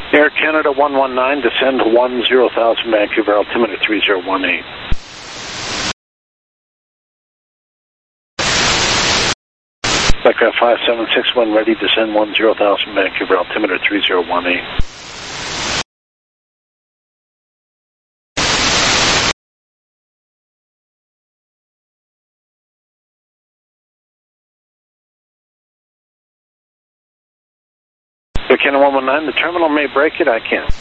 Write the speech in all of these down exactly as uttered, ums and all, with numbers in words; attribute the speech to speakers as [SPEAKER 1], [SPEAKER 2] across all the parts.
[SPEAKER 1] Air Canada one one nine, descend one zero thousand, Vancouver, altimeter three zero one eight. Aircraft five seven six, when ready, descend one zero thousand, Vancouver, altimeter three zero one eight. Air Canada one one nine, the terminal may break it, I can't.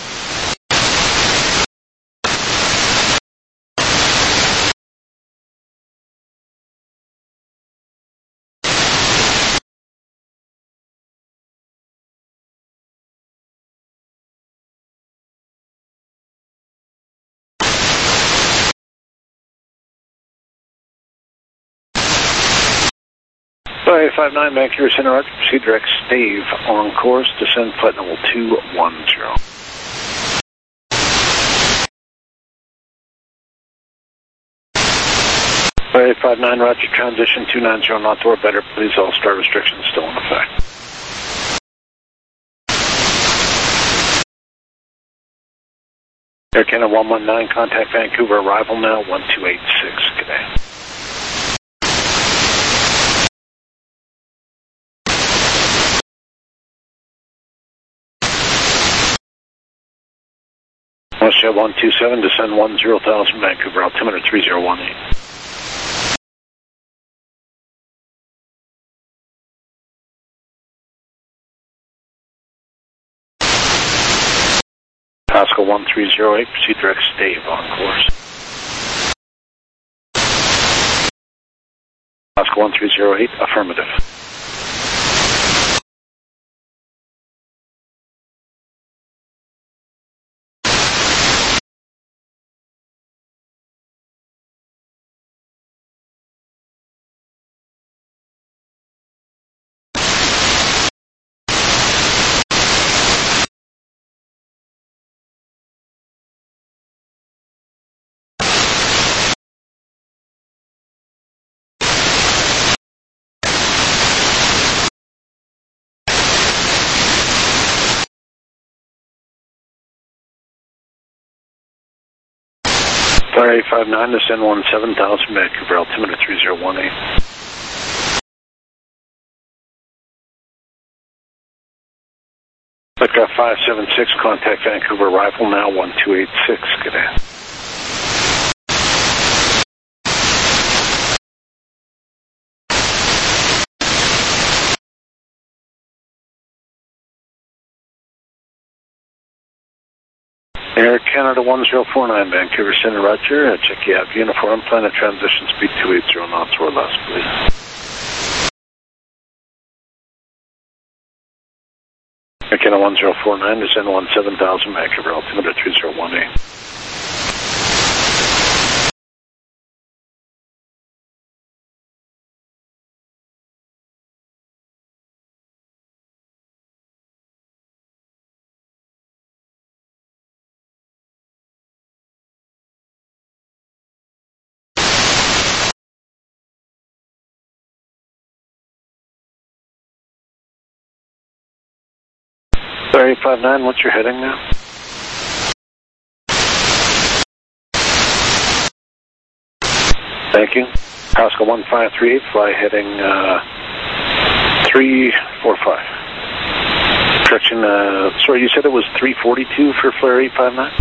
[SPEAKER 1] Sorry, five nine, Vancouver Center, Roger, proceed direct stave on course, descend flight level two one zero. Sorry, five nine, Roger, transition two nine zero, not or better, please, all star restrictions still in effect. Air Canada one one nine, contact Vancouver, arrival now, one two eight six, good day. Russia one two seven, descend one zero thousand, Vancouver, altimeter three zero one eight. Pascal one three zero eight, proceed direct stave on course. Pascal one three zero eight, affirmative. Sorry, five nine, descend one seven thousand, Vancouver, altimeter three zero one eight. Aircraft five seven six, contact Vancouver, arrival now, one two eight six, good day. Air Canada one zero four nine, Vancouver Center, Roger. I check you have uniform, planet transition speed two eight zero knots or less, please. Air Canada one zero four nine, descend one seven thousand, Vancouver, altimeter three zero one eight. Sorry, five nine, what's your heading now? Thank you. Pascal one five three eight, fly heading uh, three four five. Correction, uh, sorry, you said it was three forty-two for flare eight five nine?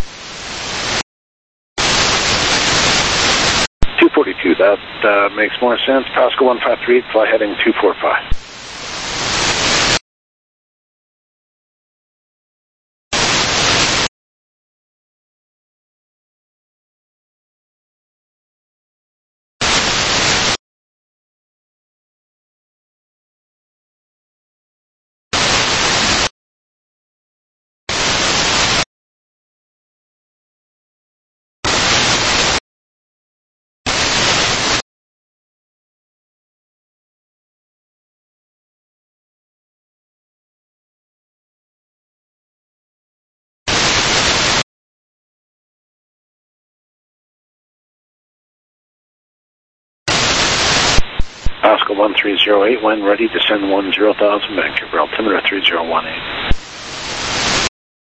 [SPEAKER 1] two forty-two, that uh, makes more sense. Pascal one five three eight, fly heading two four five. Pascal one three zero eight, when ready, descend one zero thousand, Vancouver, altimeter three zero one eight.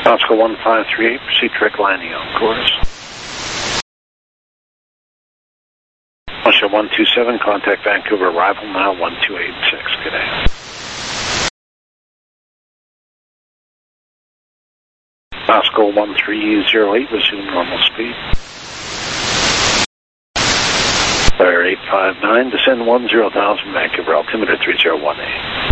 [SPEAKER 1] Oscar one five three eight, proceed direct landing on course. Oscar one two seven, contact Vancouver, arrival now one two eight six, good day. Oscar one three zero eight, resume normal speed. Fire eight five nine, descend one zero thousand, Vancouver, altimeter three zero one eight.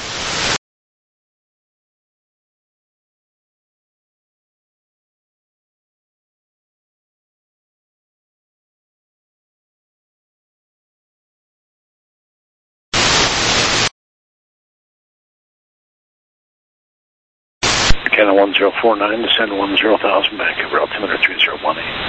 [SPEAKER 1] Canada one zero four nine, descend one zero thousand, Vancouver, altimeter three zero one eight.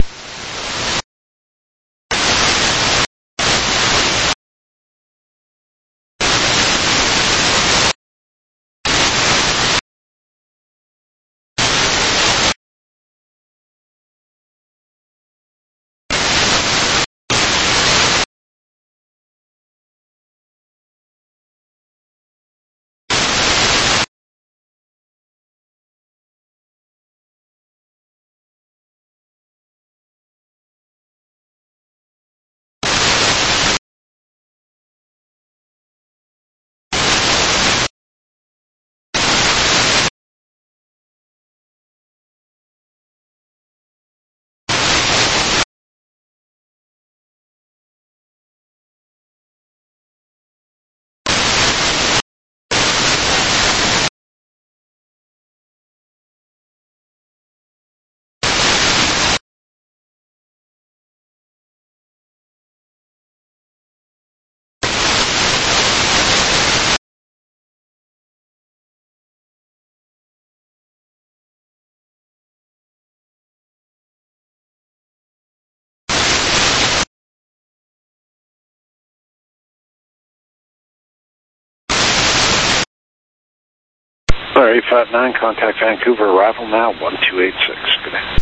[SPEAKER 1] Fire eight five nine, contact Vancouver, arrival now one two eight six, good day.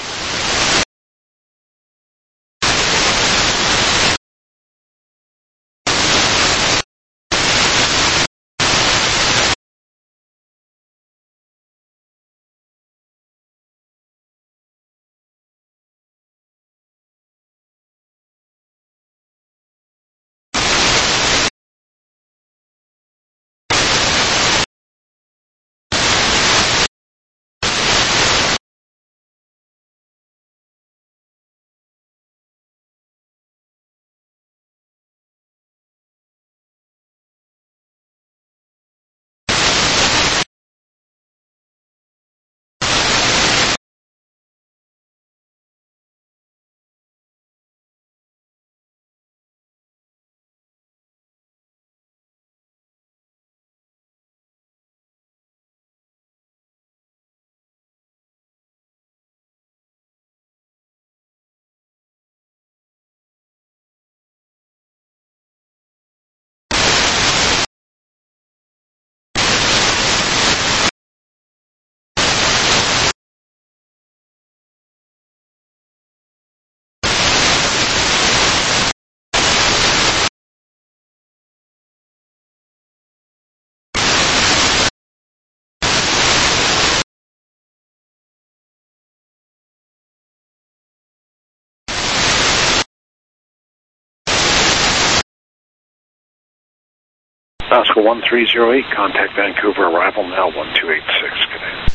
[SPEAKER 1] Oscar one three zero eight, contact Vancouver, arrival now one two eight six, good day.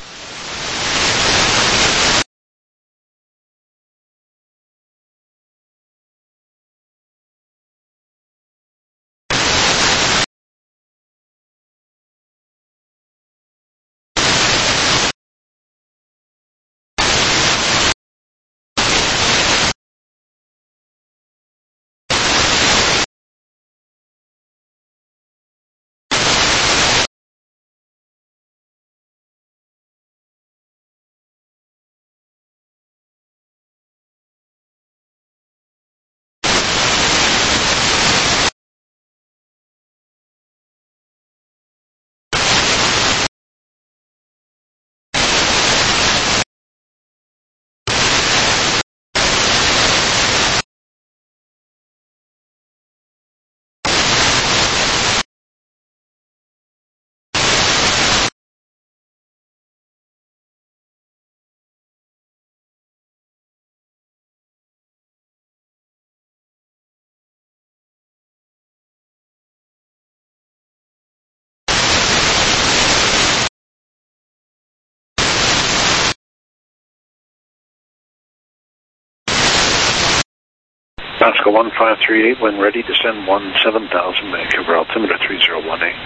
[SPEAKER 1] Oscar one five three eight, when ready, descend one seven thousand, Vancouver altimeter three zero one eight.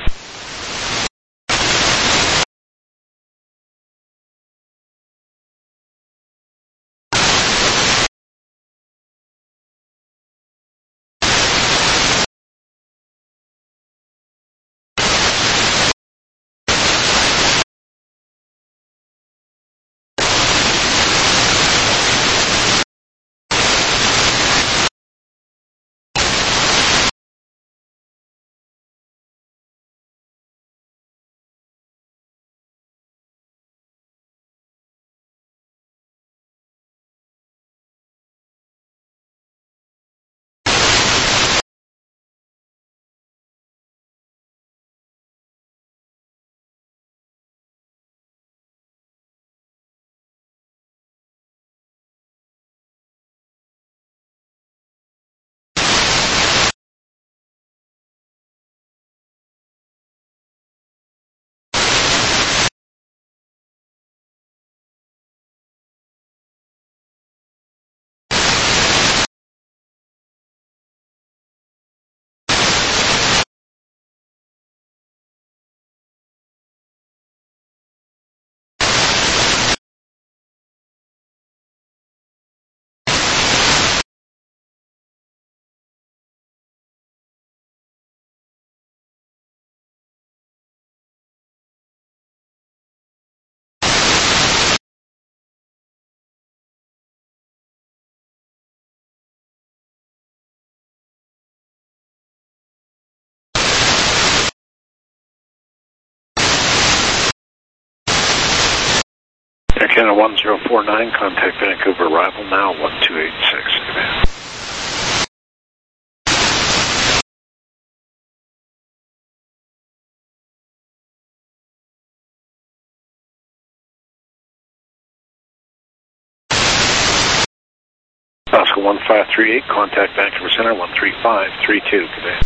[SPEAKER 1] Air Canada one zero four nine, contact Vancouver, arrival now, one two eight six. Command. Oscar one five three eight, contact Vancouver Center, one three five three two. Command.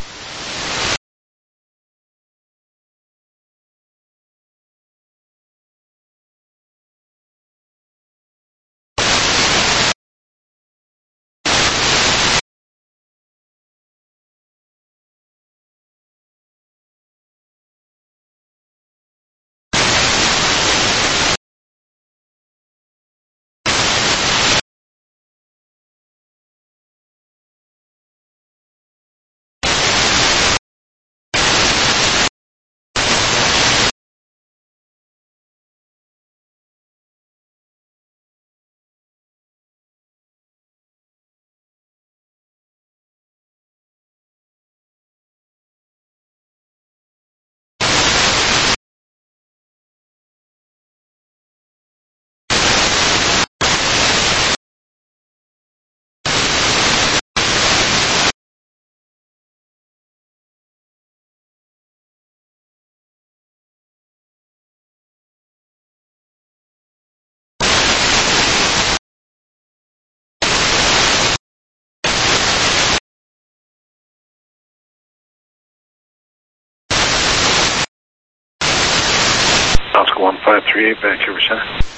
[SPEAKER 1] Oscar one five three eight, Vancouver Center.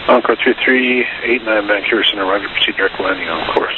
[SPEAKER 1] Encore three three eight nine Vancouver Center, roger, proceed direct landing on course.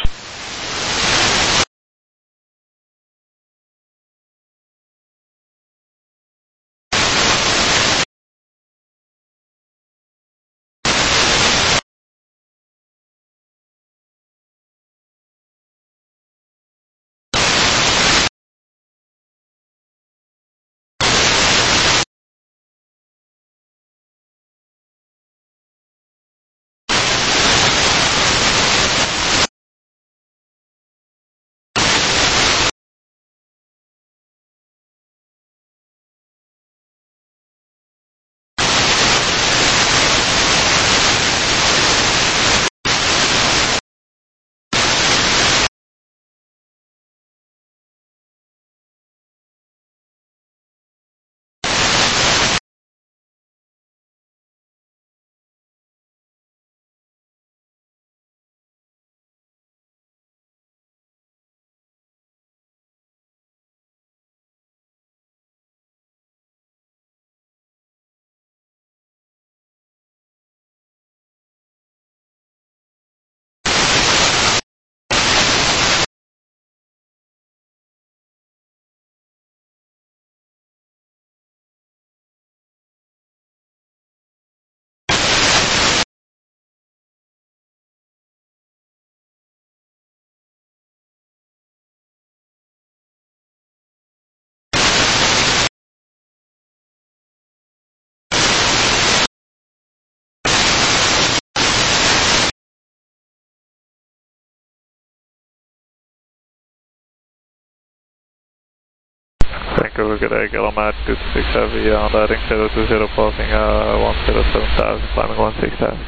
[SPEAKER 2] Vancouver, good day, Kilomat two two six Heavy on heading zero two zero, passing uh, one zero seven thousand, climbing one six thousand.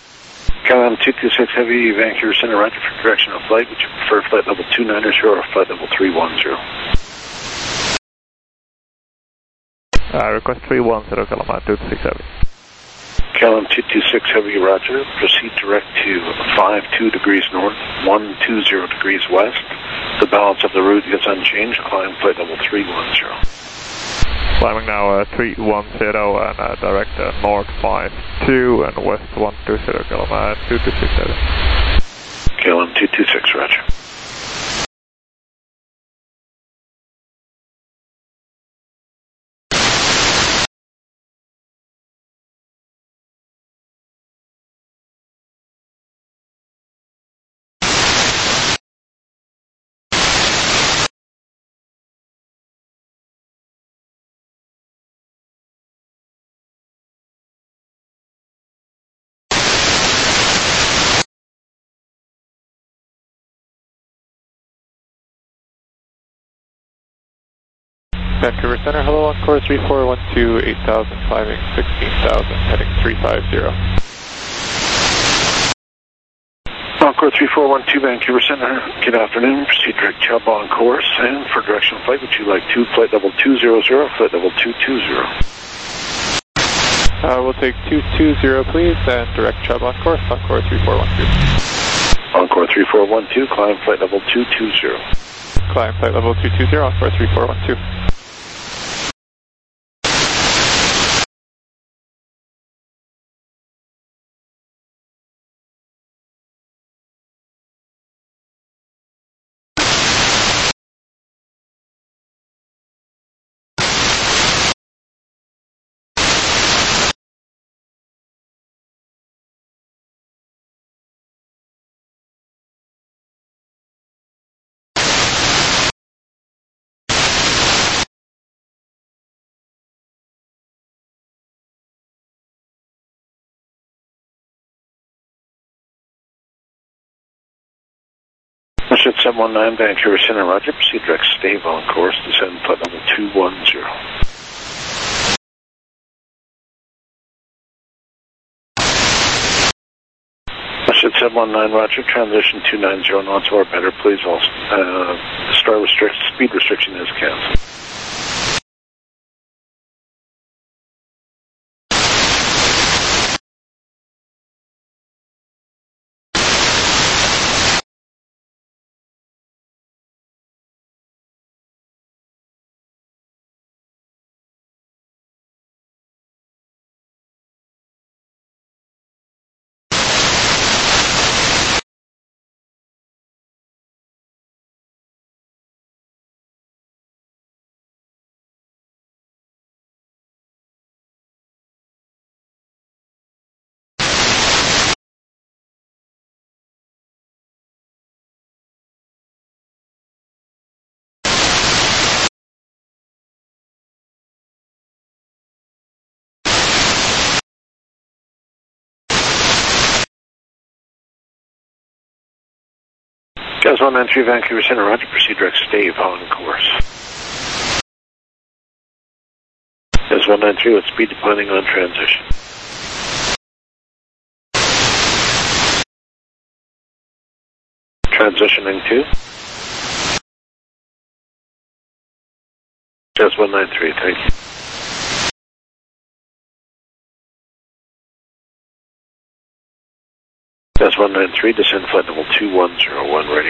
[SPEAKER 1] Calum two two six Heavy, Vancouver Center, roger for correction of flight. Would you prefer flight level two nine zero or flight level three one zero?
[SPEAKER 2] I request three one zero, Kilomat two two six Heavy.
[SPEAKER 1] Calum two two six Heavy, roger. Proceed direct to five two degrees north, one two zero degrees west. The balance of the route is unchanged. Climb flight level three one zero.
[SPEAKER 2] Climbing now uh, three one zero and uh, direct uh, north five two and west one two zero, Kilomat two two six Heavy.
[SPEAKER 1] Calum two two six, roger.
[SPEAKER 2] Vancouver Center, hello, on course three four one two, eight thousand, climbing sixteen thousand, heading three five zero.
[SPEAKER 1] Encore three four one two, Vancouver Center, good afternoon. Proceed direct Chubb on course, and for directional flight, would you like two, flight level two zero zero, flight level two two zero?
[SPEAKER 2] Uh, we'll take two two zero, please, and direct Chubb on course, on course three four one two.
[SPEAKER 1] Encore three four one two, climb flight level two two zero.
[SPEAKER 2] Climb flight level two two zero, on course three four one two.
[SPEAKER 1] Ship seven one nine, Vancouver Center, roger. Proceed direct stave on course, descend flight level two one zero. Ship seven one nine, roger. Transition two nine zero knots or better, please. All, uh, star restrict, speed restriction is canceled. Jazz one nine three, Vancouver Center, roger. Proceed direct, stay on course. Jazz one nine three, with speed depending on transition. Transitioning to. Jazz one nine three, thank you. Jazz one nine three, descend flight level two one zero one, ready.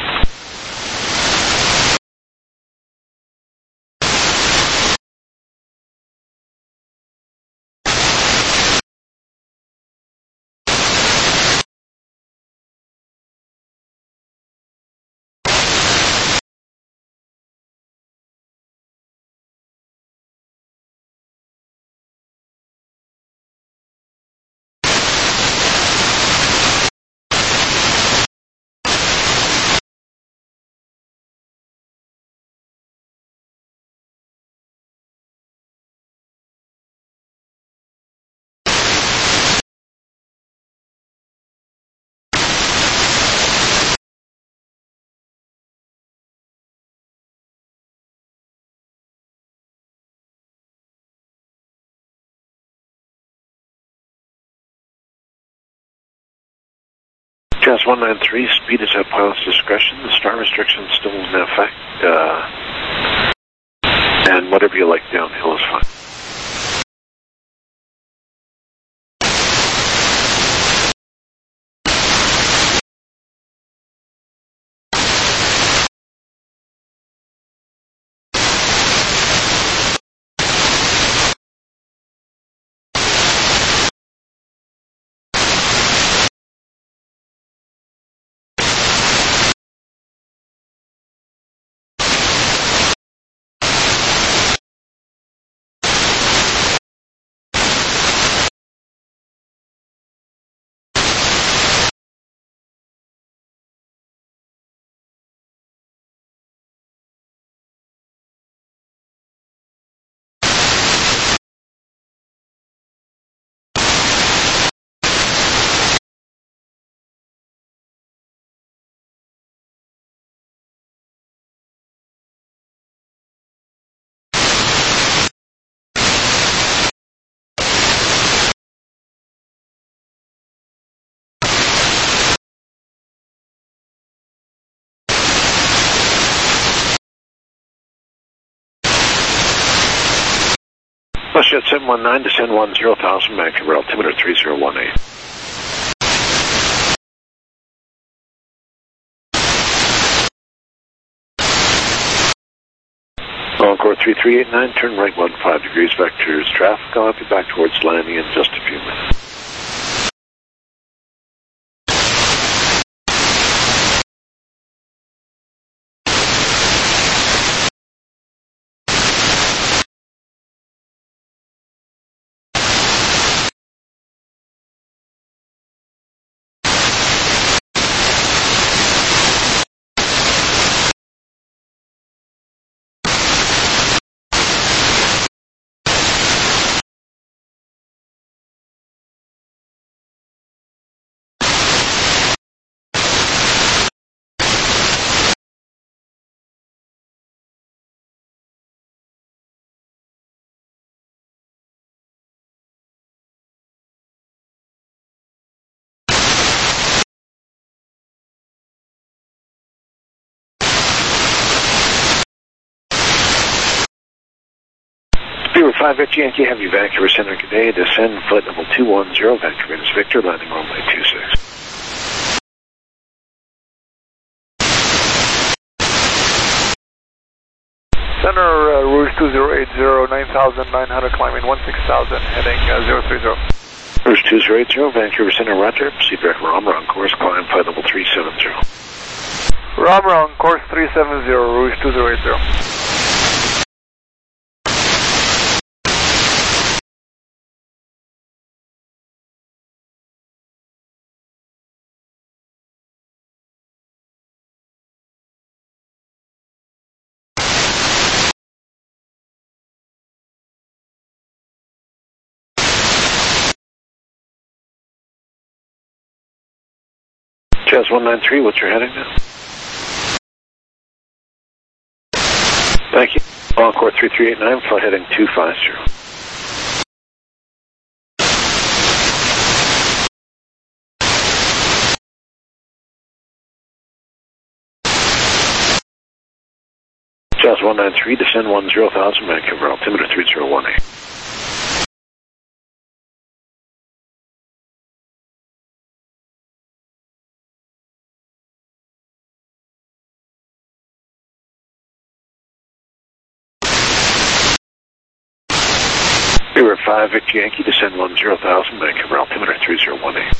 [SPEAKER 1] Jazz one nine three, speed is at pilot's discretion. The star restriction is still in effect. Uh, and whatever you like downhill is fine. Westjet seven one nine, descend one zero thousand, Vancouver altimeter three zero one eight. Encore three three eight nine, turn right one five degrees, vectors traffic. I'll have you back towards landing in just a few minutes. Speedway five F G Yankee Heavy, Vancouver Center today, descend flight level two one zero, Vancouver is Victor, landing runway two six.
[SPEAKER 3] Center, uh, Rouge two zero eight zero, nine thousand nine hundred, climbing one six thousand, heading uh, zero three zero.
[SPEAKER 1] Rouge two zero eight zero, Vancouver Center, roger. Proceed direct Ramra on course, climb flight level three seven zero.
[SPEAKER 3] Ramra on course three seven zero, Rouge two zero eight zero.
[SPEAKER 1] Jazz one nine three, what's your heading now? Encore three three eight nine, flight heading two five zero. Jazz one nine three, descend one zero thousand, Vancouver, altimeter three zero one eight. Beaver five, Victor Yankee, descend one zero thousand, Vancouver, altimeter three zero one eight.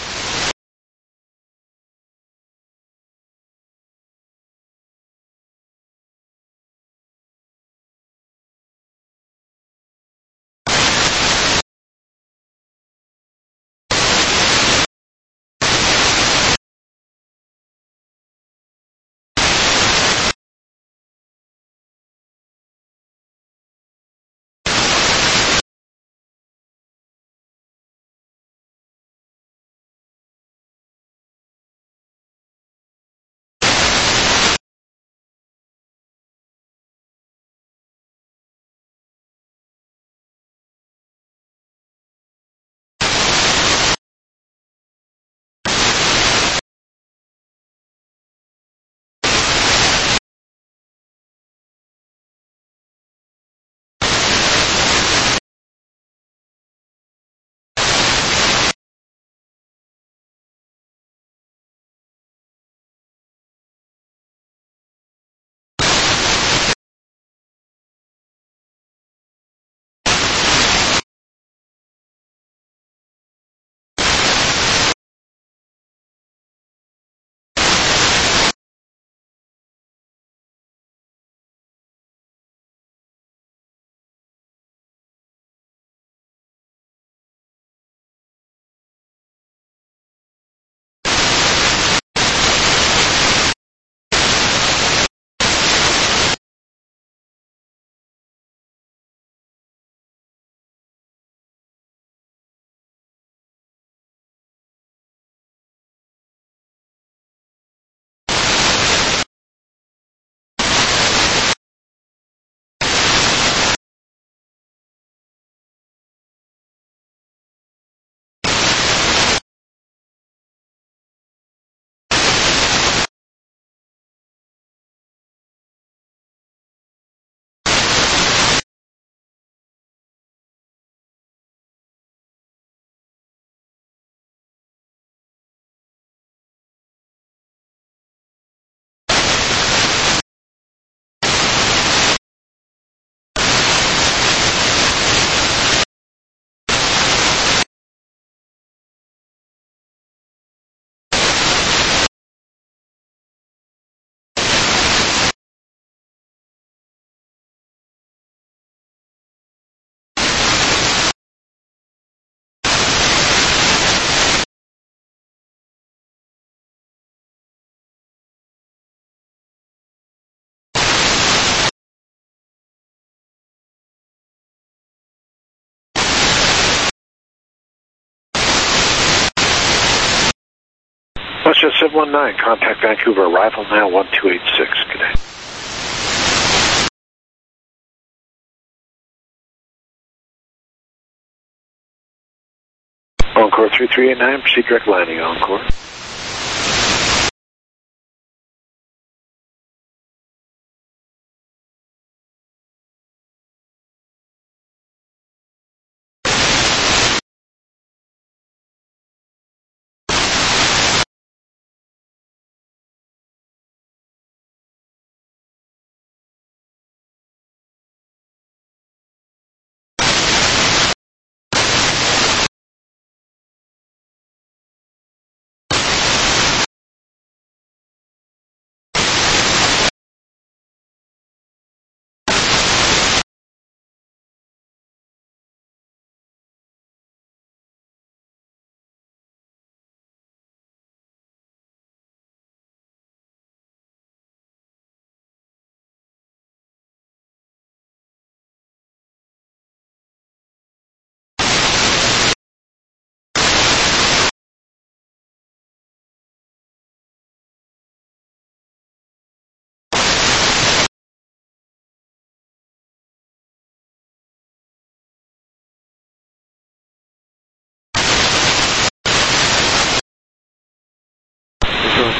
[SPEAKER 1] Westjet seven one nine, contact Vancouver, arrival now one two eight six, good day. Encore three three eight nine, proceed direct landing, Encore.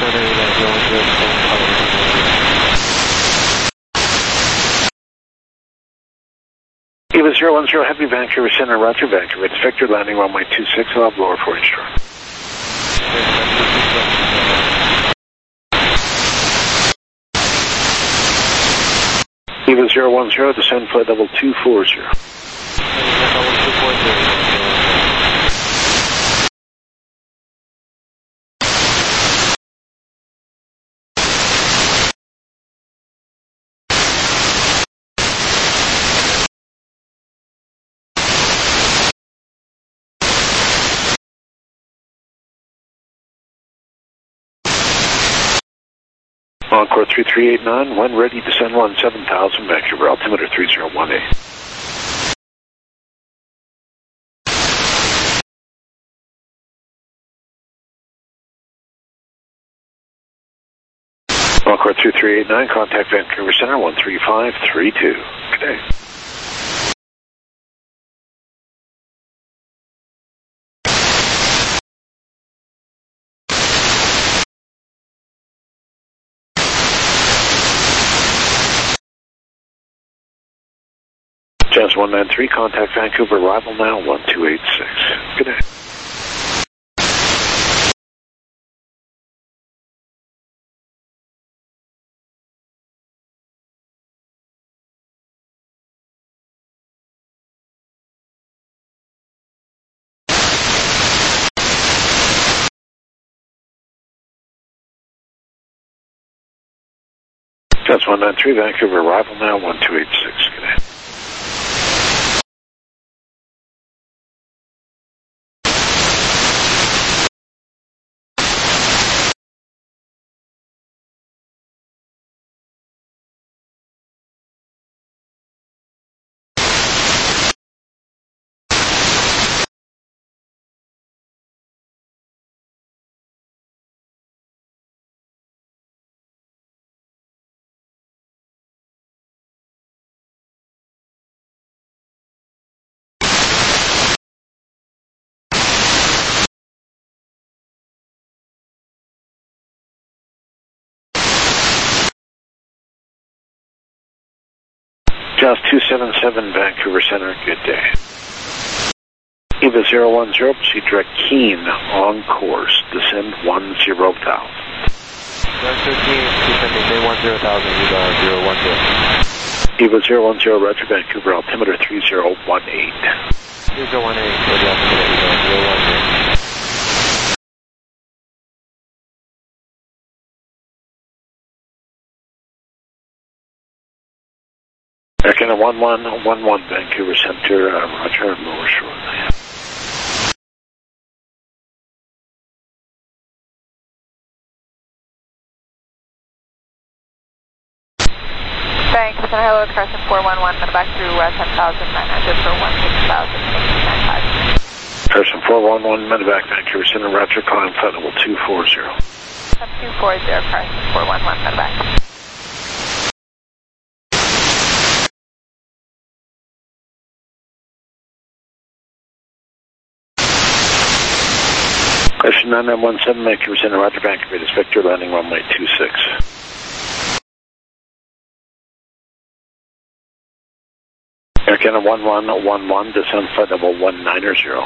[SPEAKER 1] Eva zero one zero, Heavy Vancouver Center, Roger, Vancouver. It's Victor, landing runway two six, I'll have lower four inch drop. Eva zero one zero, descend flight level two four zero. Encore three three eight nine, when ready, descend one seven thousand, Vancouver, altimeter three zero one eight. Encore three three eight nine, contact Vancouver Center, one three five three two. Good day. Jazz one nine three, contact Vancouver, arrival now, one two eight six. Good day. Jazz one nine three, Vancouver, arrival now, one two eight six. Good day. Jazz two seven seven, Vancouver Center, good day. Eva zero one zero, proceed direct Keene on course, descend one zero thousand.
[SPEAKER 4] one thirteen, descending one zero thousand, Eva zero one zero.
[SPEAKER 1] Eva zero one zero, Roger, Vancouver, altimeter three zero one eight.
[SPEAKER 4] three zero one eight, for the altimeter, Eva zero one zero.
[SPEAKER 1] Air Canada one one one one, Vancouver Center, uh, Roger, lower shortly.
[SPEAKER 5] Thanks, and hello, Carson four one one, and back through uh, ten thousand nine hundred for one six thousand nine five.
[SPEAKER 1] Carson four one one, medevac, Vancouver Center, Roger, calling flight level two four zero.
[SPEAKER 5] two four zero, Carson four one one, medevac.
[SPEAKER 1] Question nine nine one seven, Vancouver Center, Roger, Vancouver, this Victor, landing runway two six. Air Canada one one one one, descend flight level one nine zero.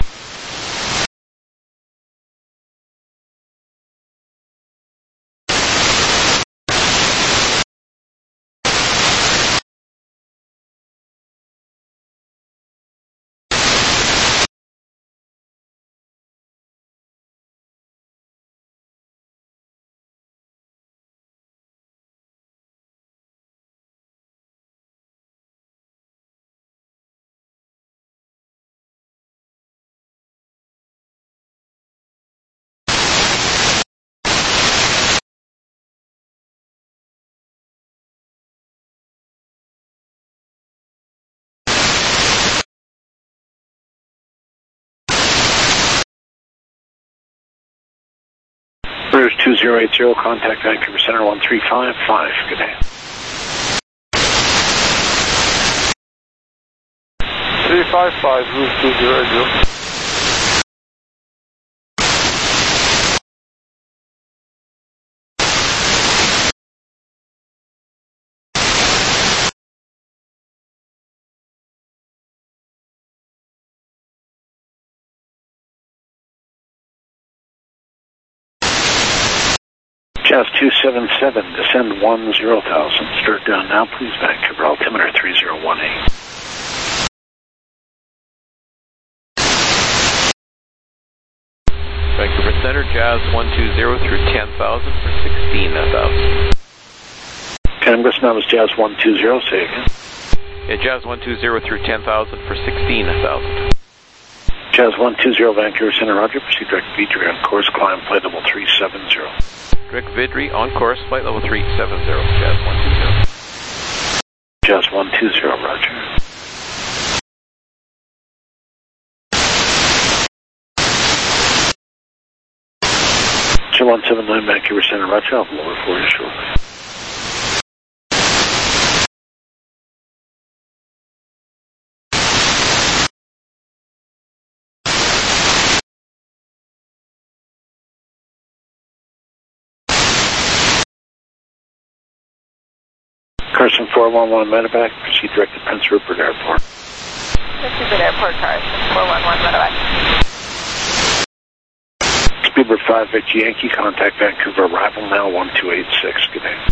[SPEAKER 1] Rouge two zero eight zero, contact Vancouver Center one three five five. Good day.
[SPEAKER 3] three five five, Rouge two zero eight zero.
[SPEAKER 1] Jazz two seven seven, descend one zero thousand. Start down now, please. Vancouver altimeter three zero one eight.
[SPEAKER 6] Vancouver Center, Jazz one two zero through ten thousand for sixteen thousand.
[SPEAKER 1] Canvas now is Jazz one two zero, say again.
[SPEAKER 6] Yeah, Jazz one two zero through ten thousand for sixteen thousand.
[SPEAKER 1] Jazz one two zero, Vancouver Center, roger. Proceed direct Vidri on course, climb flight level three seven zero.
[SPEAKER 6] Direct Vidri on course, flight level three seven zero, Jazz one two zero.
[SPEAKER 1] Jazz one two zero, roger. Jazz one seven nine, Vancouver Center, roger. I'll lower for you shortly. Carson four one one Medevac, proceed direct to Prince Rupert Airport.
[SPEAKER 5] Prince Rupert Airport, Carson four one one Medevac.
[SPEAKER 1] Speedbird five Victor Yankee, contact Vancouver, arrival now one two eight six, good day.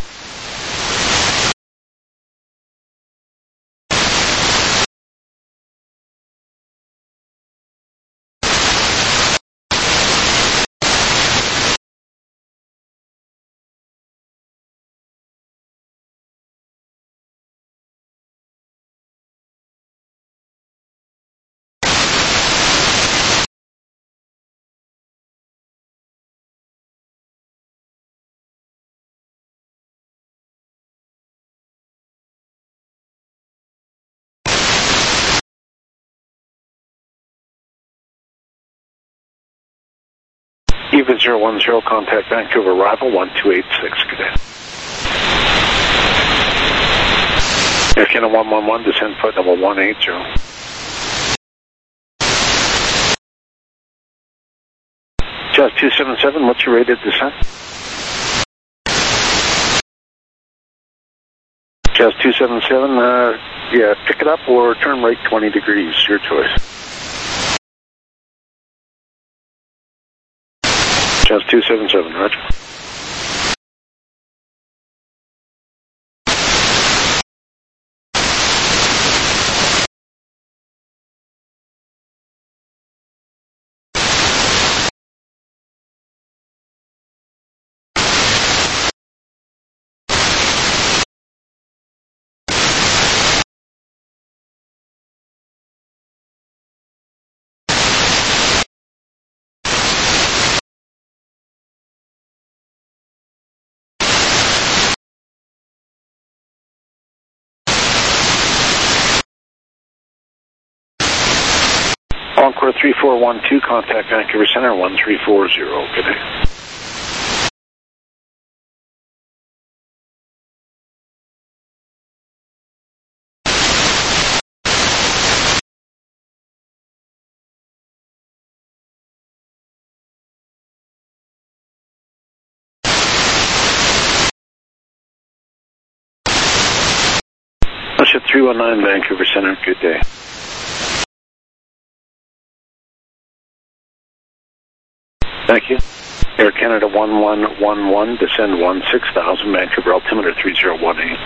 [SPEAKER 1] Eva zero one zero, contact Vancouver, arrival one two eight six, good day. Air Canada one one one, descend flight level one eight zero. Jazz two seven seven, what's your rated descent? Jazz two seven seven, uh, yeah, pick it up or turn right twenty degrees, your choice. Jazz two seven seven, roger. Encore three four one two, contact Vancouver Center one three four zero, good day. Russia three one nine, Vancouver Center, good day. Thank you. Air Canada one one one one, descend one six thousand, Vancouver altimeter three zero one eight.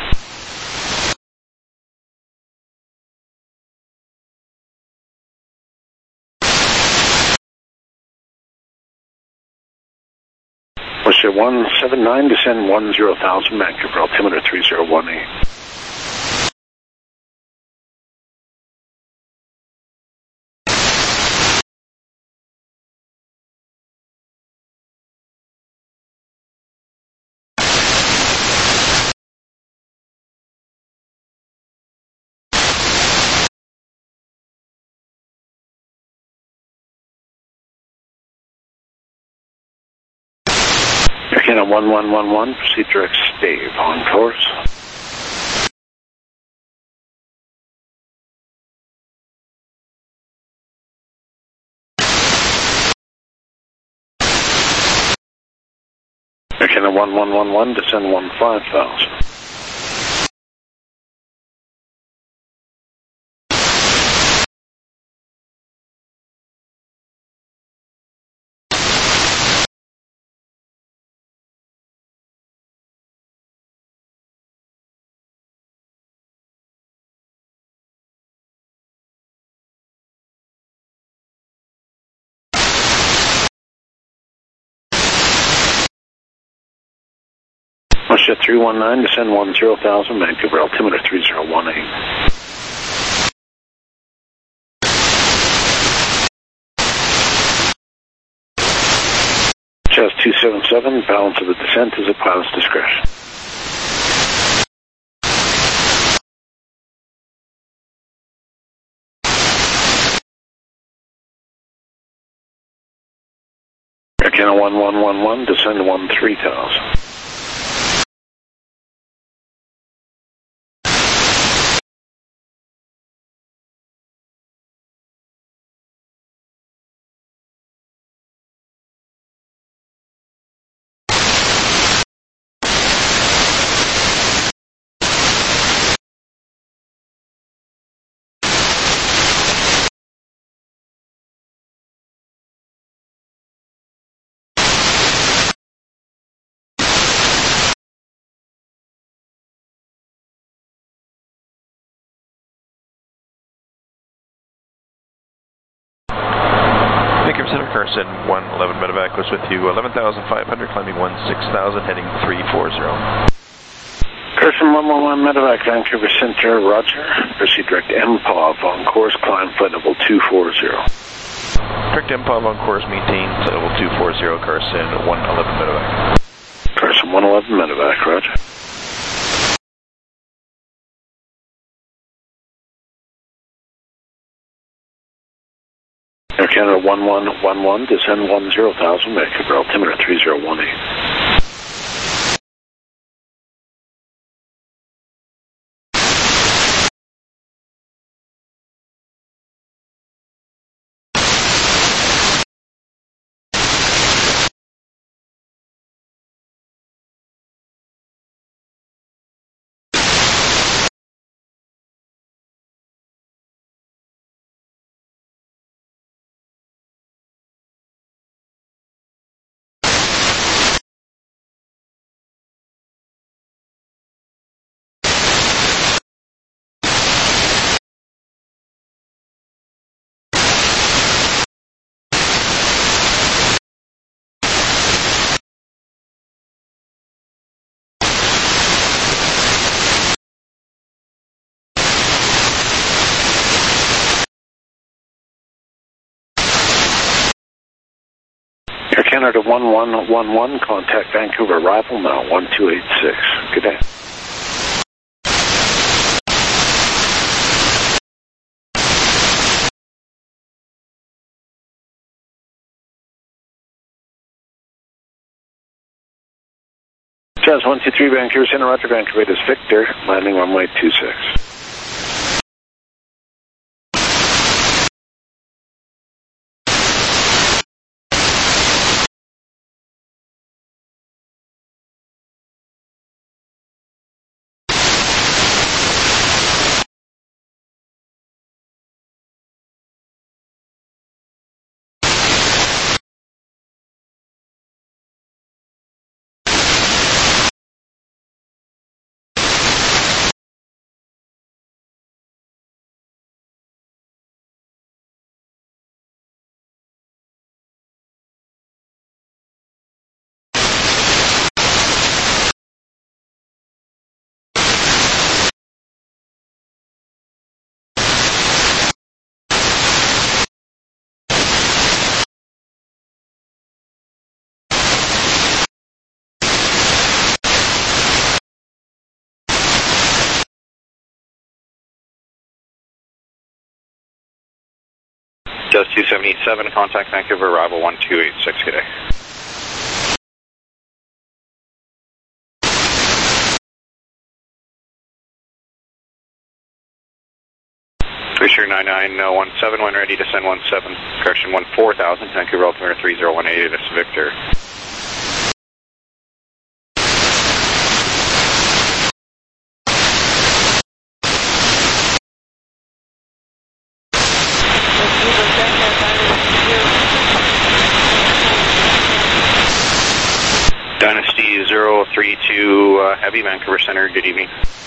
[SPEAKER 1] Russia one seven nine, descend one zero thousand, Vancouver altimeter three zero one eight. Air Canada one one one one, proceed direct stave on course. Air Canada one one one one, descend one five thousand. Roger, three one nine, descend one zero thousand, Vancouver altimeter three zero one eight. Jazz two seven seven, balance of the descent is at pilot's discretion. Air Canada one one one one, descend one three thousand.
[SPEAKER 6] Center Carson, one eleven medevac was with you, eleven thousand five hundred, climbing one six thousand, heading three four zero.
[SPEAKER 1] Carson one one one medevac, Vancouver Center, Roger. Proceed direct M P O V on course, climb flight level two four zero.
[SPEAKER 6] Direct M P O V on course, maintain flight level two four zero, Carson one eleven medevac.
[SPEAKER 1] Carson one eleven medevac, Roger. Air Canada one one one one, descend one zero thousand, Vancouver altimeter three zero one eight. Air Canada one one one one, contact Vancouver arrival now, one two eight six. Good day. Jazz one two three, Vancouver Center, Roger, Vancouver is Victor, landing runway two six.
[SPEAKER 7] Jazz two seventy-seven, contact Vancouver, arrival one two eight six, good day. Fisher nine nine one seven, when ready, descend one seven, correction one four thousand, Vancouver altimeter three zero one eight, this is Victor. Dynasty zero three two, uh, Heavy, Vancouver Center, good evening.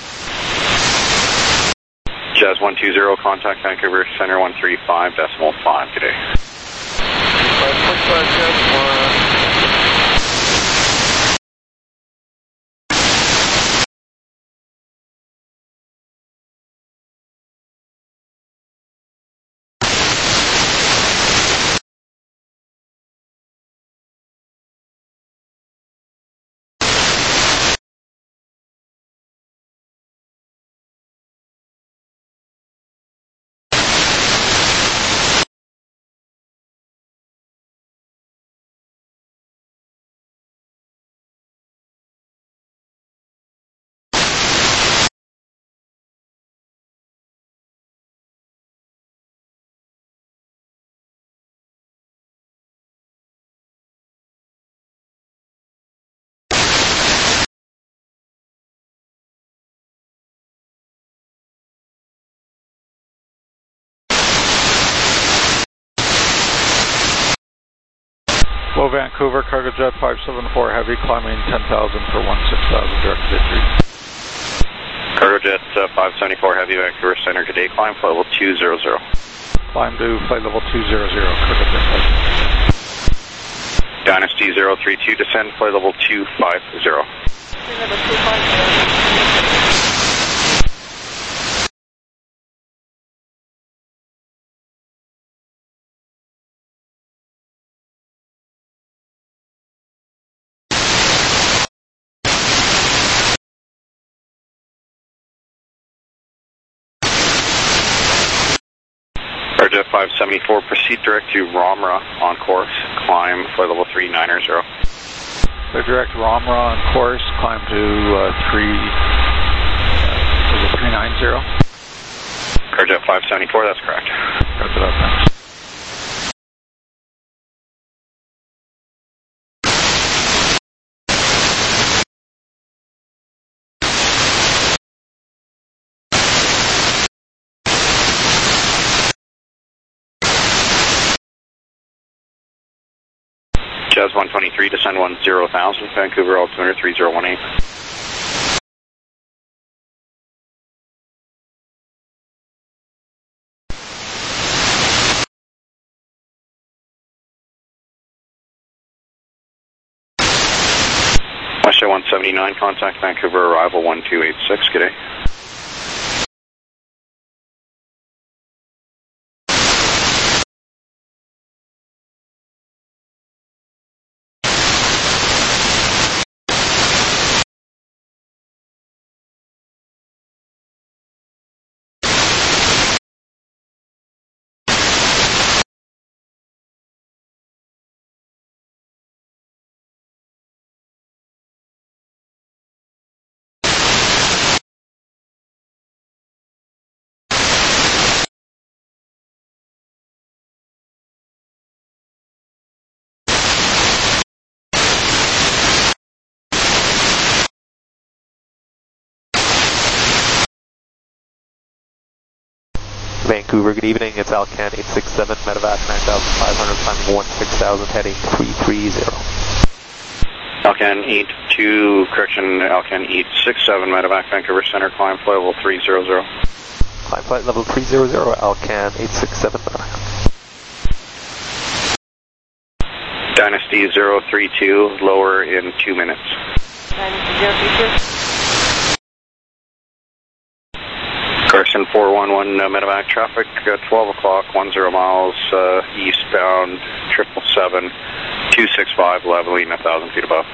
[SPEAKER 7] Jazz one two zero, contact Vancouver Center one three five decimal five, good day.
[SPEAKER 8] Hello, Vancouver, Cargo Jet five seven four Heavy, climbing ten thousand for one six thousand, direct to three.
[SPEAKER 7] Cargo Jet uh, five seventy-four Heavy, Vancouver Center today, climb flight level two zero zero.
[SPEAKER 8] Climb to flight level two zero zero, Cargo Jet five.
[SPEAKER 7] Dynasty zero three two, descend flight level two five zero.
[SPEAKER 5] Level two five zero.
[SPEAKER 7] Jet five seventy-four, proceed direct to Ramra on course, climb flight level three nine zero.
[SPEAKER 8] So direct Ramra on course, climb to uh, three, uh, level three nine zero.
[SPEAKER 7] Jet five seventy-four, that's correct.
[SPEAKER 8] Got it up, thanks.
[SPEAKER 7] Jazz one twenty-three, descend one zero thousand, Vancouver altimeter three zero one eight. Westjet one seventy-nine, contact Vancouver, arrival one two eight six, good day.
[SPEAKER 4] Vancouver, good evening. It's Alcan eight six seven, medevac nine thousand five hundred, climbing one six thousand, heading three three zero.
[SPEAKER 7] Alcan eight two, correction, Alcan eight six seven, medevac Vancouver Center, climb flight level three zero zero.
[SPEAKER 4] Climb flight level three zero zero, Alcan eight six seven, medevac.
[SPEAKER 7] Dynasty zero three two, lower in two minutes.
[SPEAKER 5] Dynasty zero three two.
[SPEAKER 7] Carson four one one, uh, medevac traffic, uh, twelve o'clock, ten miles, uh, eastbound, triple seven, two six five, leveling one thousand feet above.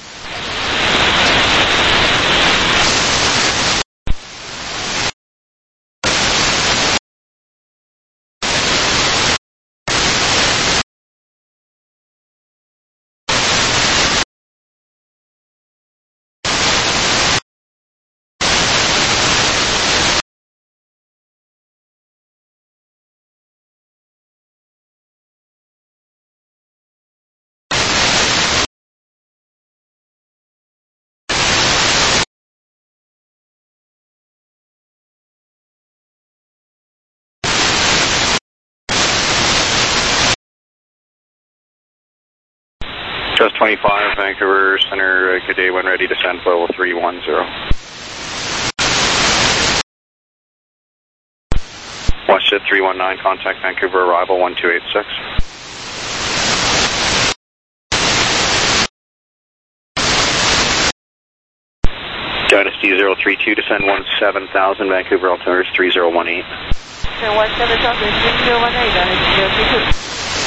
[SPEAKER 7] Just twenty-five, Vancouver Center, uh, good day, when ready to descend, flight level three one zero. Westjet three one nine, contact Vancouver, arrival one two eight six. Dynasty zero three two, descend one seven thousand, Vancouver altimeter three zero one eight.
[SPEAKER 5] So one seven thousand, three zero one eight, Dynasty zero three two.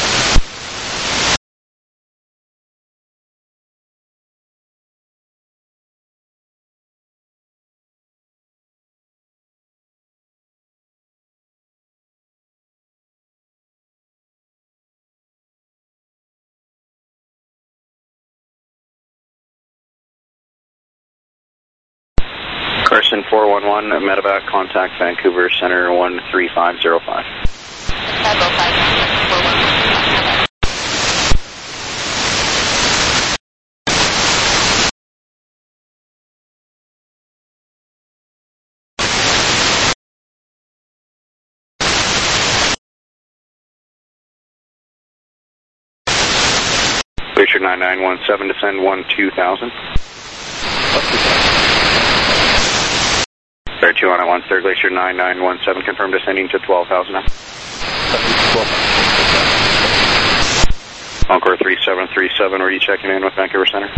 [SPEAKER 7] Carson four one one, medevac, contact Vancouver Center one three five zero five. Glacier nine nine one seven, descend one two thousand. Bear two on at one, third Glacier nine nine one seven, confirm descending to twelve thousand now. Encore three seven three seven, were you checking in with Vancouver Center?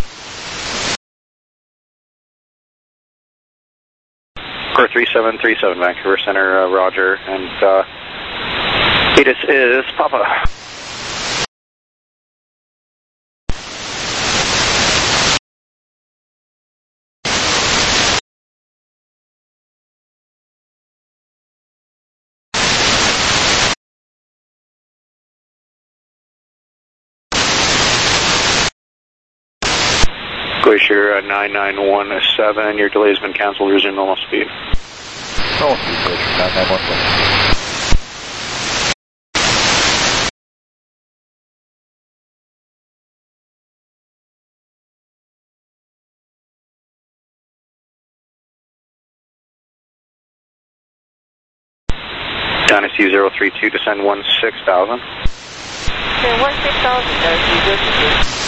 [SPEAKER 7] Encore three seven three seven, Vancouver Center, uh, Roger, and uh, Vetus is Papa. Glacier uh, nine nine one seven, your delay has been canceled, resume normal speed.
[SPEAKER 9] Normal speed, Glacier nine nine one seven.
[SPEAKER 7] Dynasty zero three two, descend one six thousand.
[SPEAKER 5] Okay, one six thousand, Dynasty zero three two.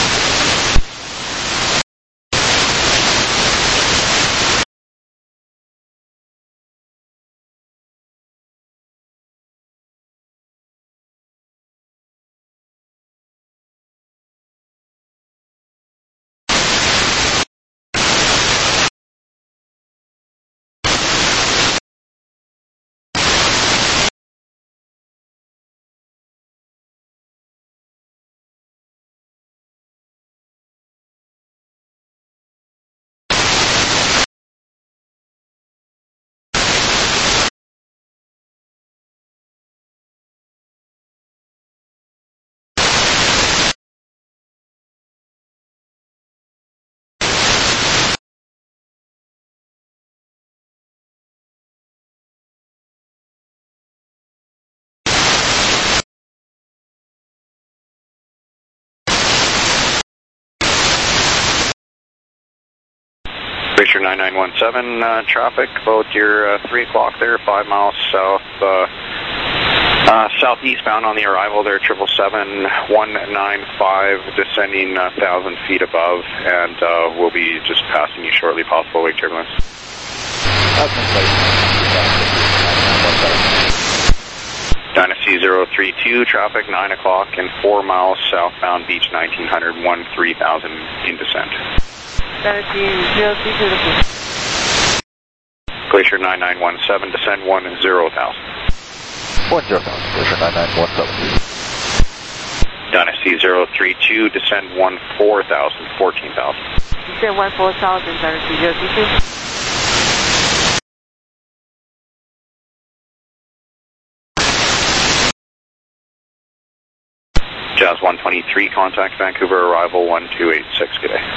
[SPEAKER 5] Glacier nine nine one seven, uh, traffic, about your uh, three o'clock there, five miles south, uh, uh, southeastbound on the arrival there, triple seven, one nine five, descending a uh, thousand feet above, and uh, we'll be just passing you shortly, possible wake turbulence. Dynasty zero three two, traffic nine o'clock and four miles southbound, beach nineteen hundred, one three thousand in descent. Dynasty zero three two,
[SPEAKER 7] Glacier nine nine one seven, descend one zero thousand.
[SPEAKER 9] one zero thousand, Glacier nine nine one seven.
[SPEAKER 7] Dynasty zero three two, descend one four thousand, fourteen thousand.
[SPEAKER 5] Descend one four thousand, Dynasty zero three two.
[SPEAKER 7] Jazz one twenty-three, contact Vancouver, arrival one two eight six, good day.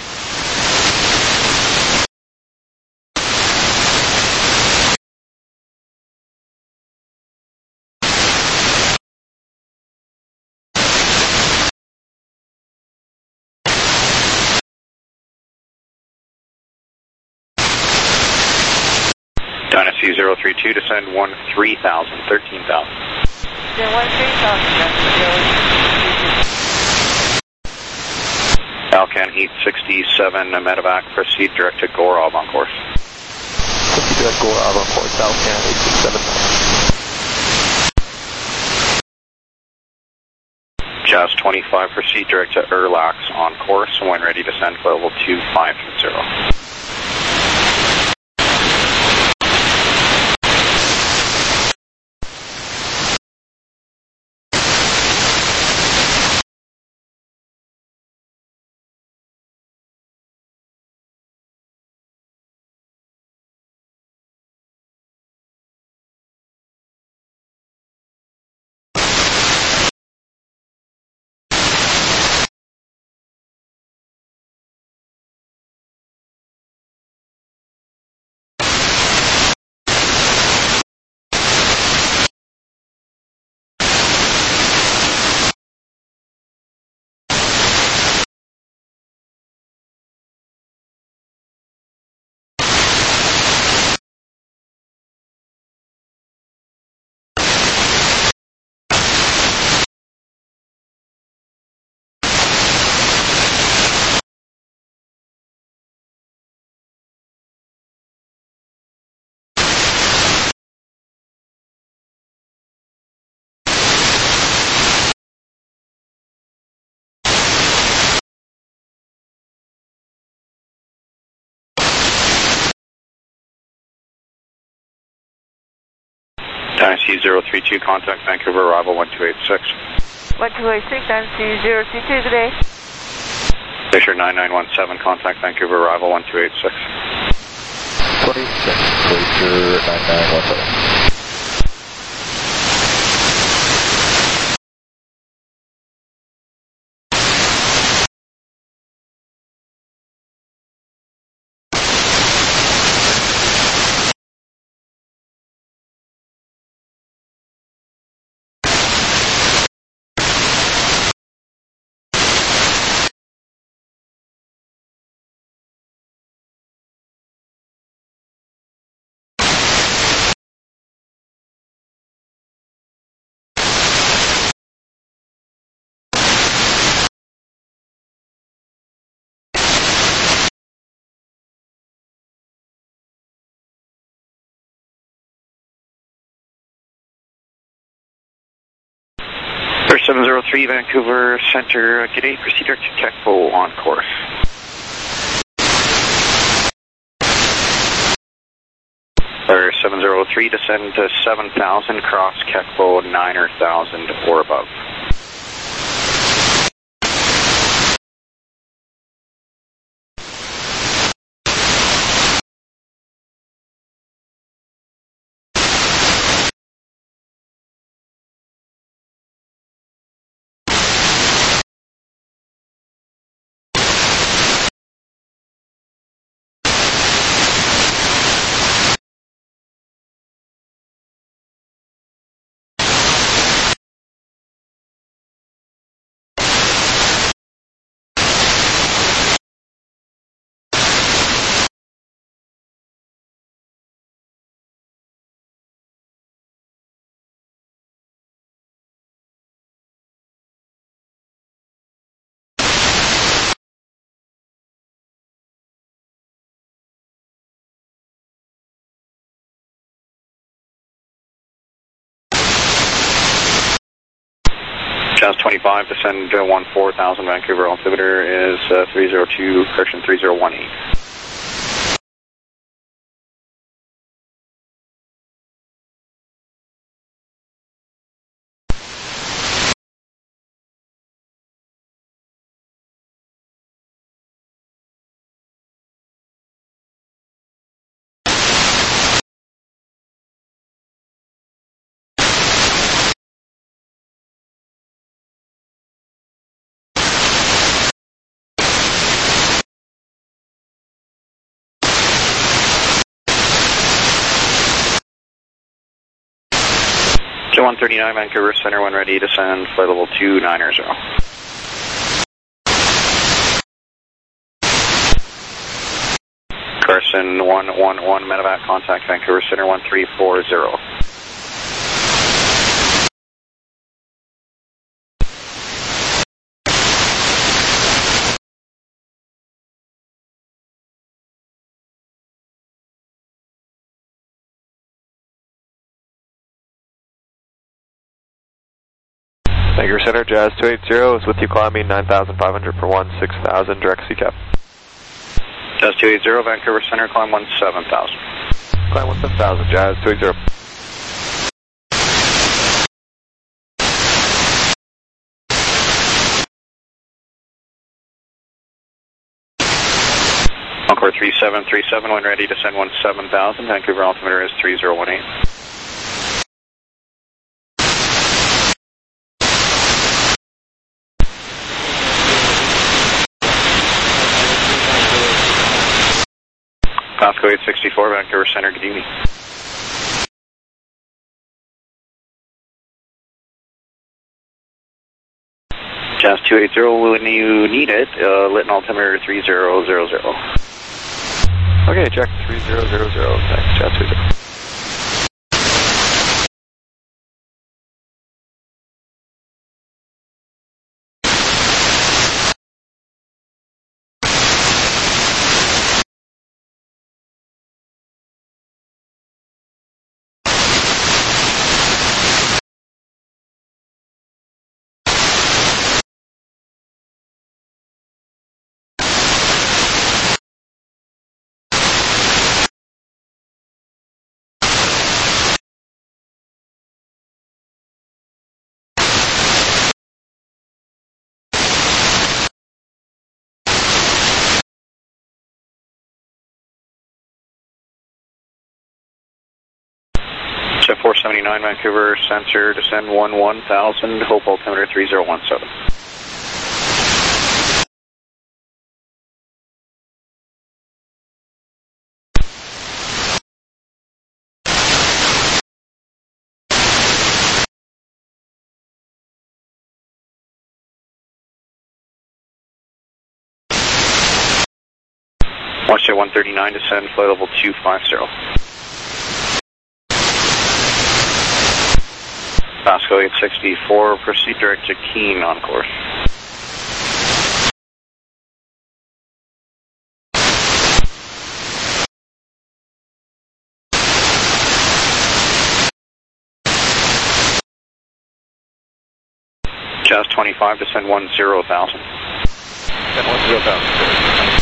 [SPEAKER 7] Dynasty zero three two, descend one three thousand, thirteen thousand.
[SPEAKER 5] Descend one three thousand, Dynasty zero three two.
[SPEAKER 7] Alcan eight sixty-seven, medevac, proceed direct to Gorab on course.
[SPEAKER 4] Proceed direct Gorab on course, Alcan eight sixty-seven.
[SPEAKER 7] Jazz twenty-five, proceed direct to Erlax on course, when ready, descend level two five zero.
[SPEAKER 5] Dynasty zero three two, contact Vancouver, arrival one two eight six.
[SPEAKER 10] one two eight six, Dynasty zero three two, good day.
[SPEAKER 5] Glacier nine nine one seven, contact Vancouver, arrival one two eight six.
[SPEAKER 9] twenty-six, Glacier nine nine one seven.
[SPEAKER 5] seven zero three, Vancouver Center, good day, proceed direct to Kekpo on course. Or seven zero three, descend to seven thousand, cross Kekpo nine thousand or above. Jazz twenty-five, descend uh, one four thousand, Vancouver altimeter is uh, three zero two, correction three zero one eight. one thirty-nine, Vancouver Center, when ready, descend, flight level two nine zero. Carson one one one, medevac, contact Vancouver Center, one three four zero.
[SPEAKER 4] Vancouver Center, Jazz two eight zero is with you climbing nine thousand five hundred per one, six thousand, direct C cap.
[SPEAKER 5] Jazz two eight zero, Vancouver Center, climb one seven thousand.
[SPEAKER 4] Climb one seven thousand, Jazz two eight zero.
[SPEAKER 5] Encore three seven three seven, when ready, descend one seven thousand, Vancouver altimeter is three zero one eight. Pasco eight sixty-four, Vancouver Center, good evening. Jazz two eight zero, when you need it, uh, Lytton altimeter three zero zero zero.
[SPEAKER 4] Okay, check three zero zero zero, thanks, Jazz two zero.
[SPEAKER 5] seventy-nine, Vancouver Center, descend one one thousand, hope altimeter three zero one seven. Watch one thirty-nine, descend, flight level two five zero. Pasco eight sixty-four, proceed direct to Keene on course. Jazz twenty-five, descend one zero thousand.
[SPEAKER 9] Descend one zero thousand.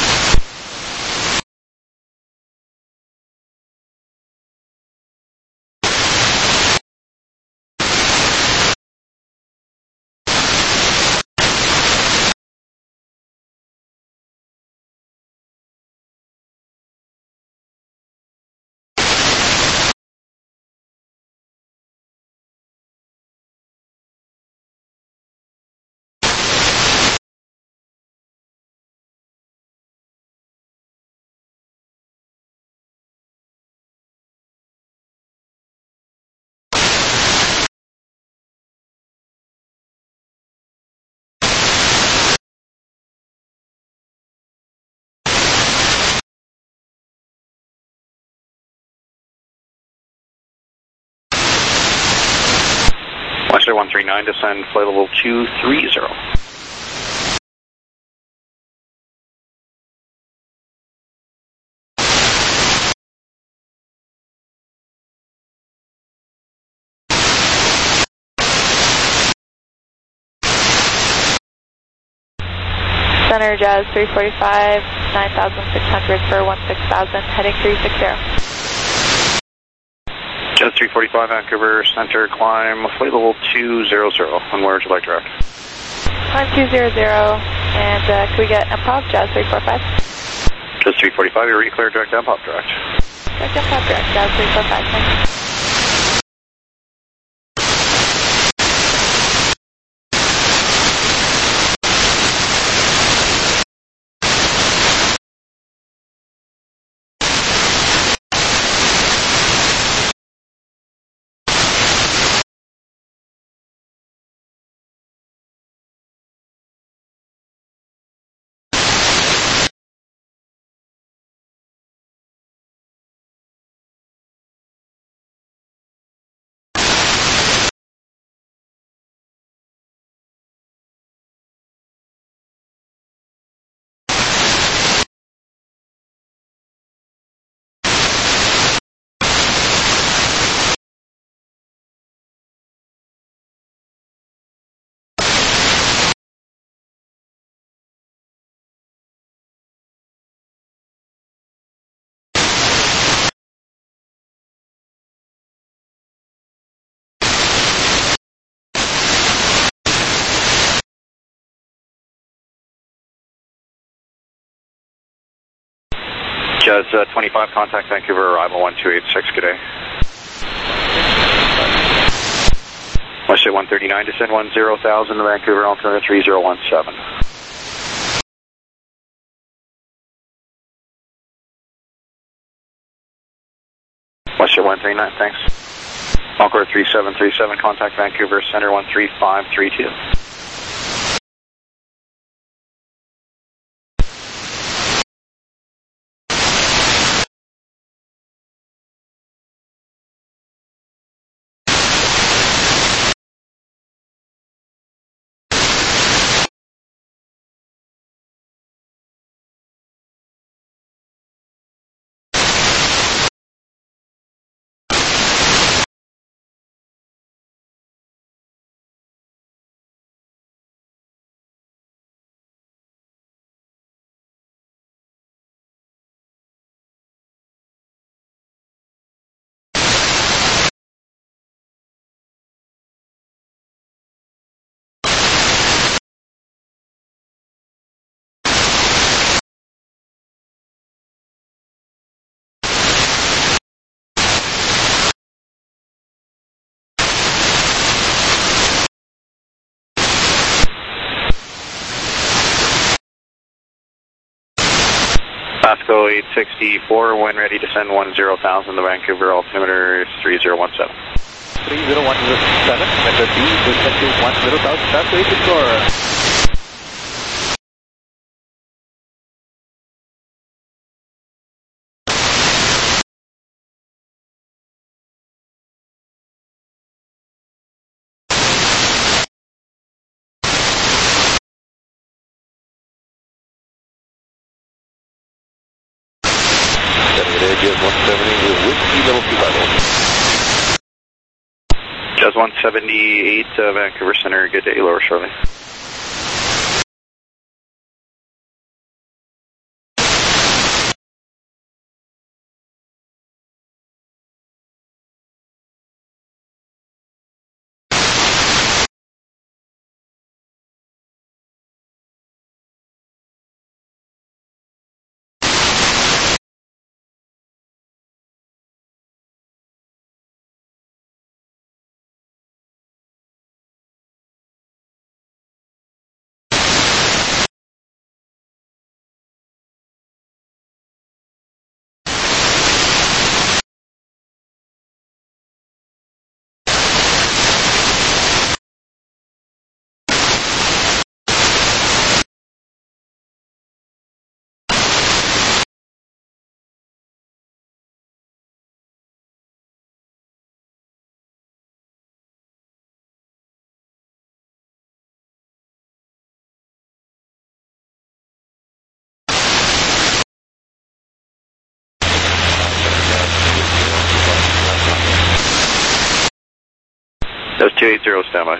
[SPEAKER 5] Western one three nine, descend, flight level two three zero.
[SPEAKER 10] Center Jazz three forty-five, nine thousand six hundred for one six thousand, heading three six zero.
[SPEAKER 5] Jazz three forty-five, Vancouver Center, climb, flight level two zero zero. And where would you like direct?
[SPEAKER 10] Climb two zero zero, and uh, can we get improv, Jazz three forty-five?
[SPEAKER 5] Jazz three forty-five, you're clear direct and pop direct.
[SPEAKER 10] Direct and pop direct, Jazz three forty-five, thank you.
[SPEAKER 5] Jazz uh, twenty-five, contact Vancouver, arrival one two eight six, good day. West one thirty-nine, descend one zero thousand, Vancouver, altimeter three zero one seven. West one thirty-nine, thanks. Encore three seven three seven, contact Vancouver, center one three five three two. Vasco eight sixty-four, when ready to send one zero thousand, the Vancouver altimeter is three zero one seven.
[SPEAKER 9] three zero one seven, method B, descend to one zero thousand, Vasco eight sixty-four.
[SPEAKER 5] Jazz one seventy-eight, uh, Vancouver Center, good day, lower shortly. That's two eight zero, standby.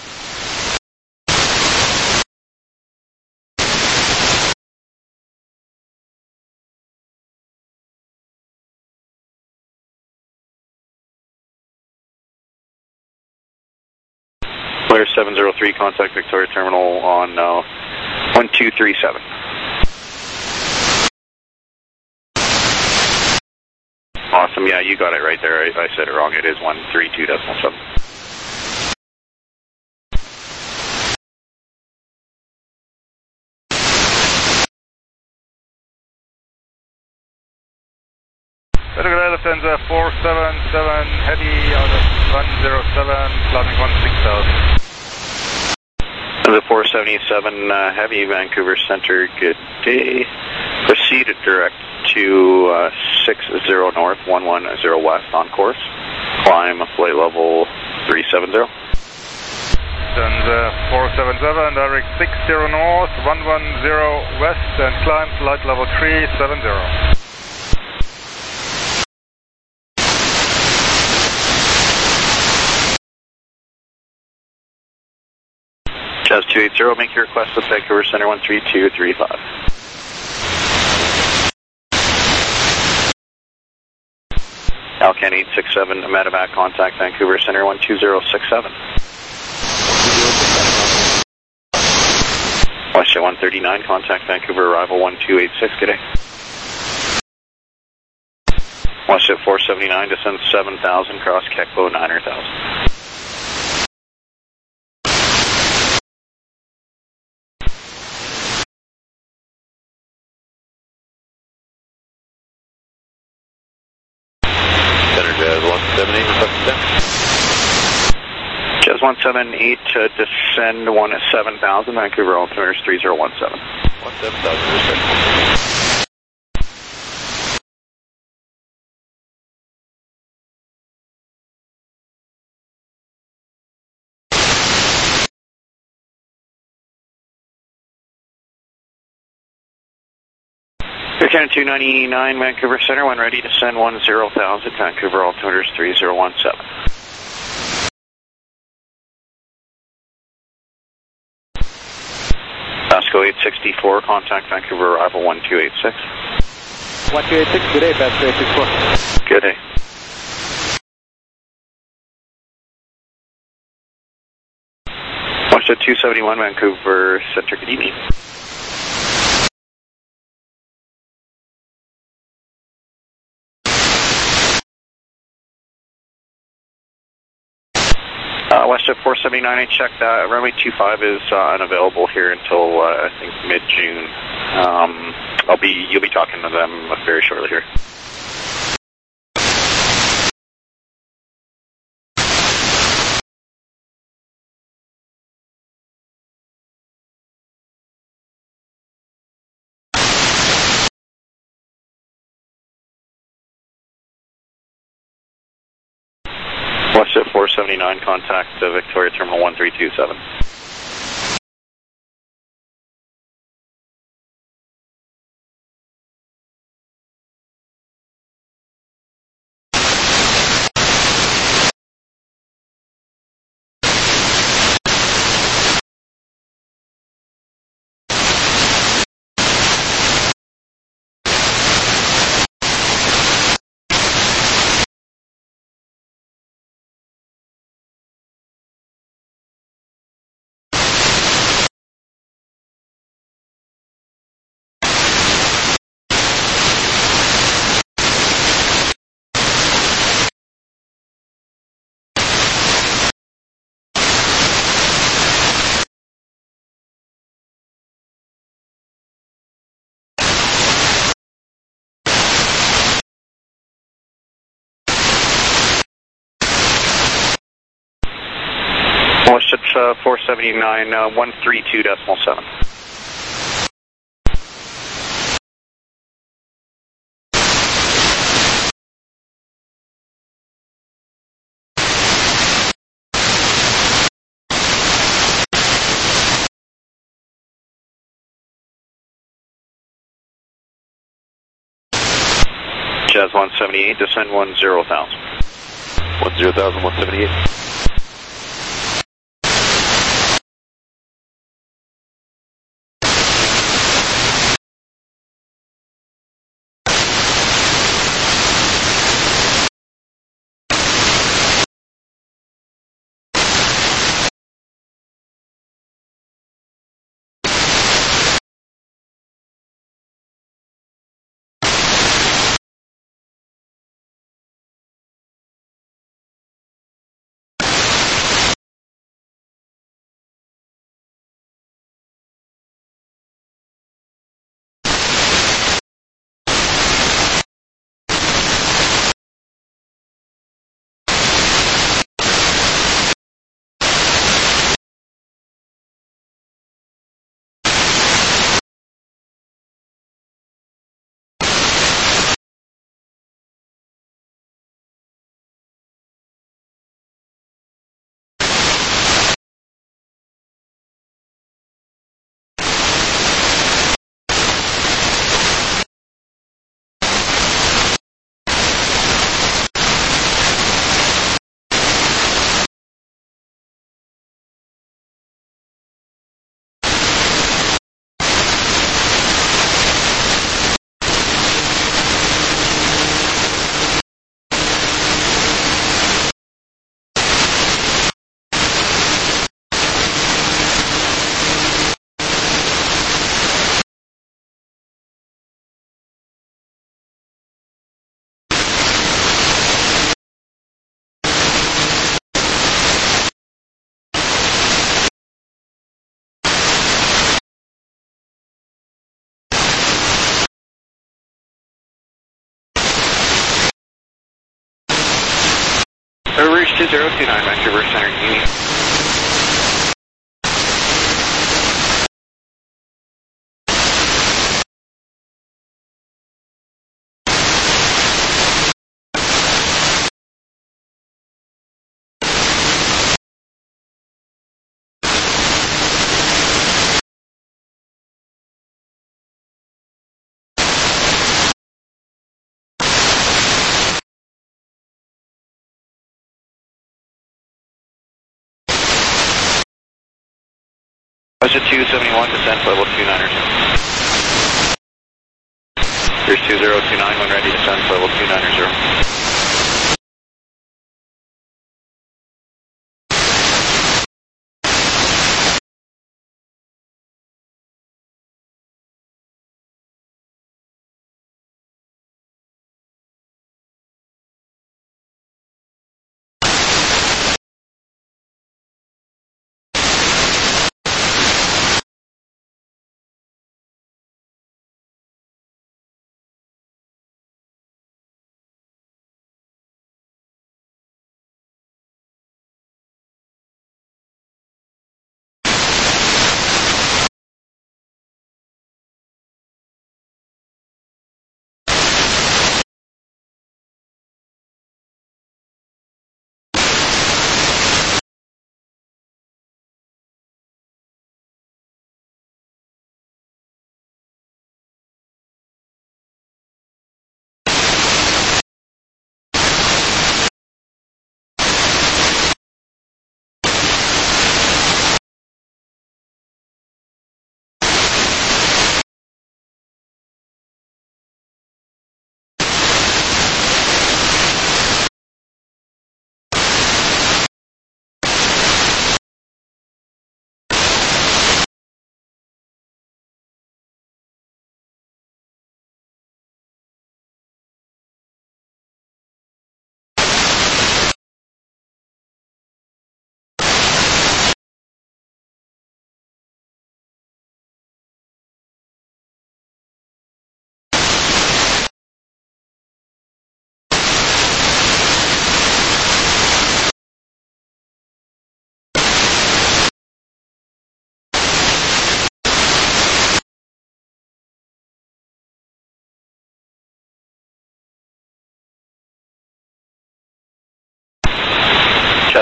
[SPEAKER 5] Player seven zero three, contact Victoria Terminal on uh, one two three seven. Awesome, yeah, you got it right there. I, I said it wrong. It is one three two decimal seven.
[SPEAKER 3] Lufthansa four seven seven, heavy out of one zero seven, climbing one six thousand.
[SPEAKER 5] The four seventy-seven, uh, heavy, Vancouver Center, good day. Proceed direct to uh, six zero north, one one zero west on course. Climb flight level three seven zero.
[SPEAKER 3] Lufthansa four seven seven, direct six zero north, one one zero west, and climb flight level three seven zero.
[SPEAKER 5] Jazz two eight zero, make your request with Vancouver Center one three two three five. Alcan eight six seven, medevac, contact Vancouver Center one two zero six seven. WestJet one thirty-nine, contact Vancouver arrival one two eight six, good day. WestJet four seventy-nine, descend seven thousand, cross Kekbo nine thousand. Jazz one seven eight, uh, descend one seven thousand, Vancouver altimeter is three zero one seven.
[SPEAKER 6] one seven thousand, descend.
[SPEAKER 5] Air Canada two ninety-nine, Vancouver Center, when ready to send one zero thousand, Vancouver altimeter is three zero one seven. Vasco eight sixty-four, contact Vancouver arrival one two eight six.
[SPEAKER 9] one two eight six, good day, Vasco eight sixty-four.
[SPEAKER 5] Good day. WestJet two seventy-one, Vancouver Center, good evening. Uh, WestJet four seventy-nine, I checked that. Runway two five is uh, unavailable here until, uh, I think, mid-June. Um, I'll be, you'll be talking to them very shortly here. WestJet four seventy-nine, contact uh, Victoria Terminal one three two seven. WestJet uh, four seventy-nine, uh, one three two decimal seven. Jazz one seventy-eight, descend one zero thousand.
[SPEAKER 6] one zero thousand, one seventy-eight.
[SPEAKER 5] Reach two zero two nine, Vancouver Center, Union. WestJet two seventy-one, descent level two niners. Here's two zero two nine, when ready, descent level two niners.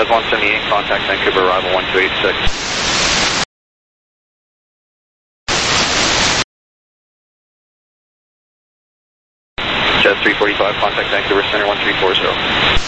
[SPEAKER 5] Jazz one seventy-eight, contact Vancouver, arrival one two eight six. Jazz three forty-five, contact Vancouver Center one three four zero.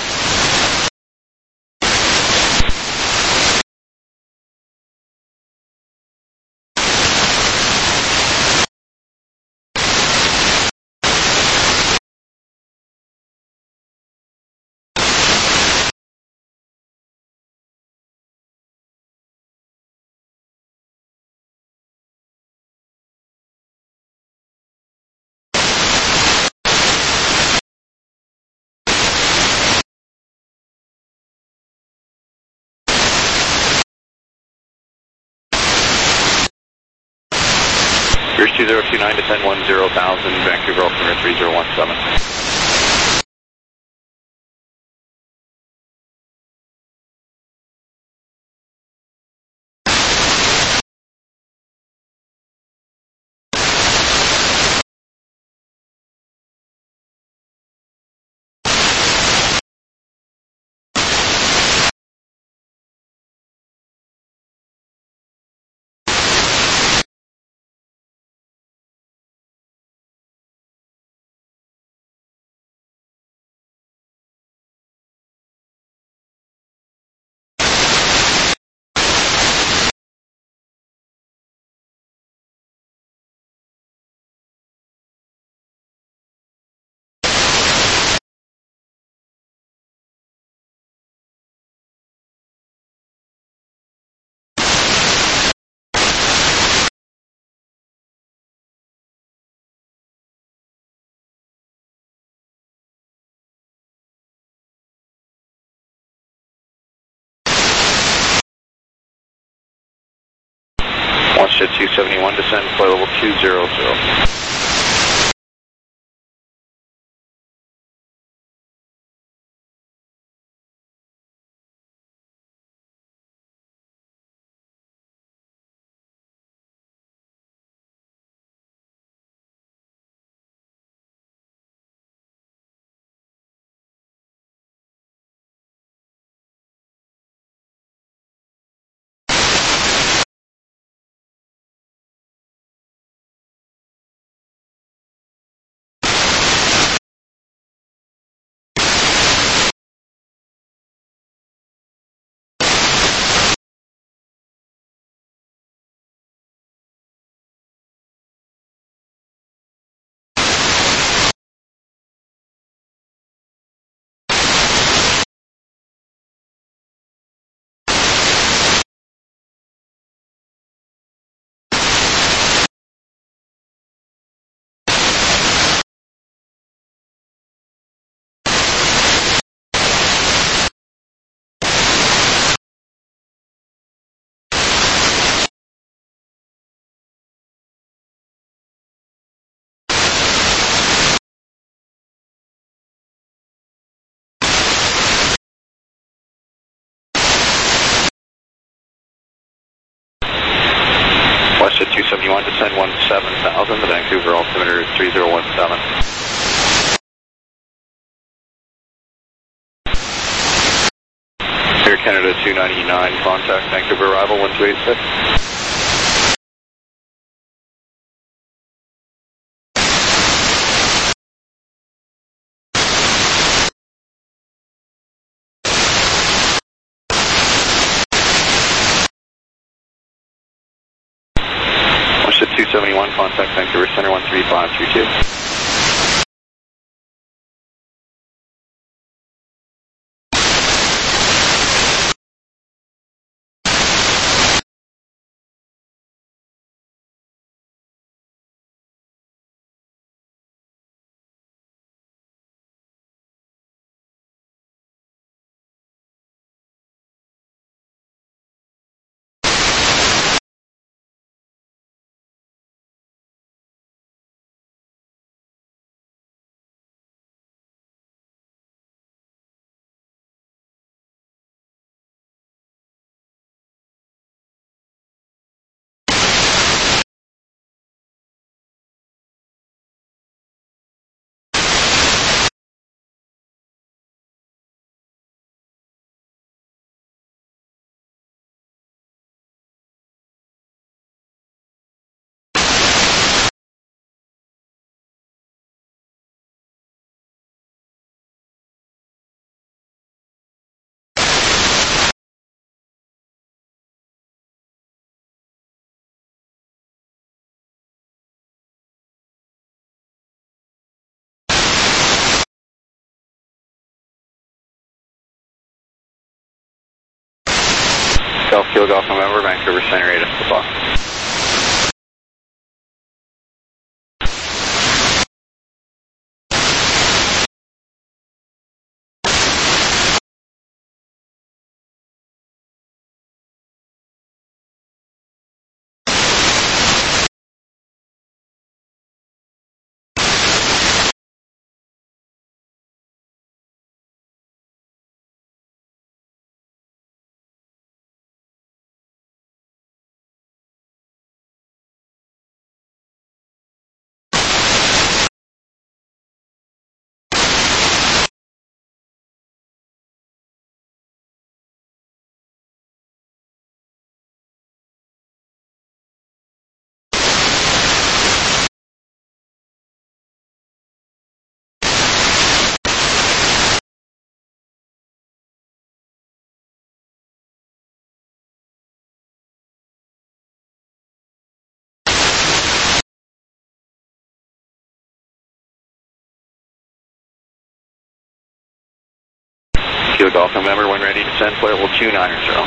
[SPEAKER 5] Here's two zero two nine, descend one zero thousand, Vancouver altimeter three zero one seven. Launch at two seventy-one, descend, flight level two zero zero. West at two seventy-one, descend one seven thousand, the Vancouver altimeter three zero one seven. Air Canada two ninety-nine, contact Vancouver arrival one two eight six. two seventy-one, contact Vancouver Center one three five three two.
[SPEAKER 7] South Kilo Golf November, Vancouver Center, eight o'clock. Kilo Golf November, when ready to send, flight level two nine zero.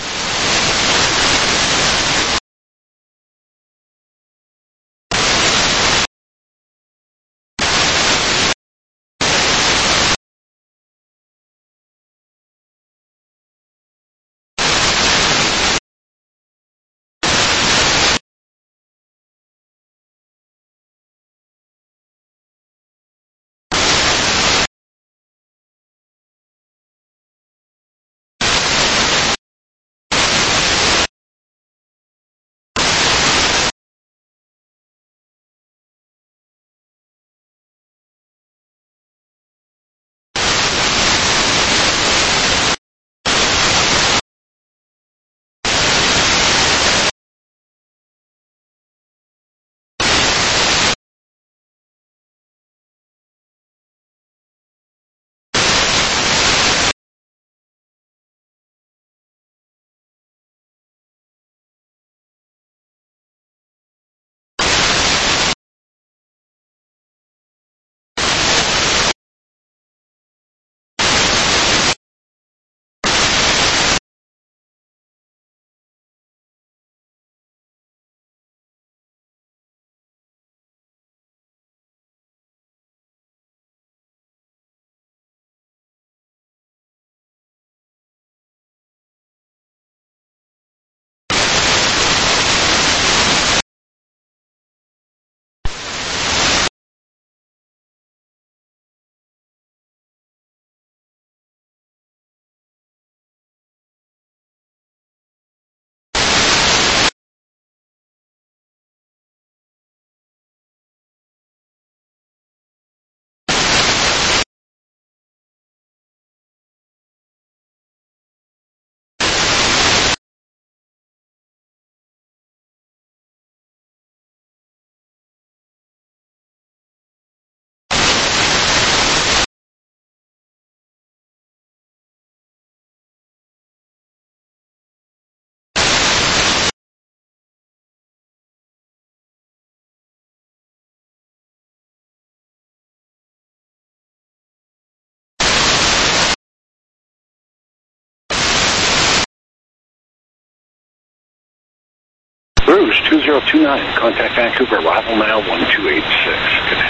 [SPEAKER 1] Rouge two zero two nine, contact Vancouver, arrival now one two eight six. Good night.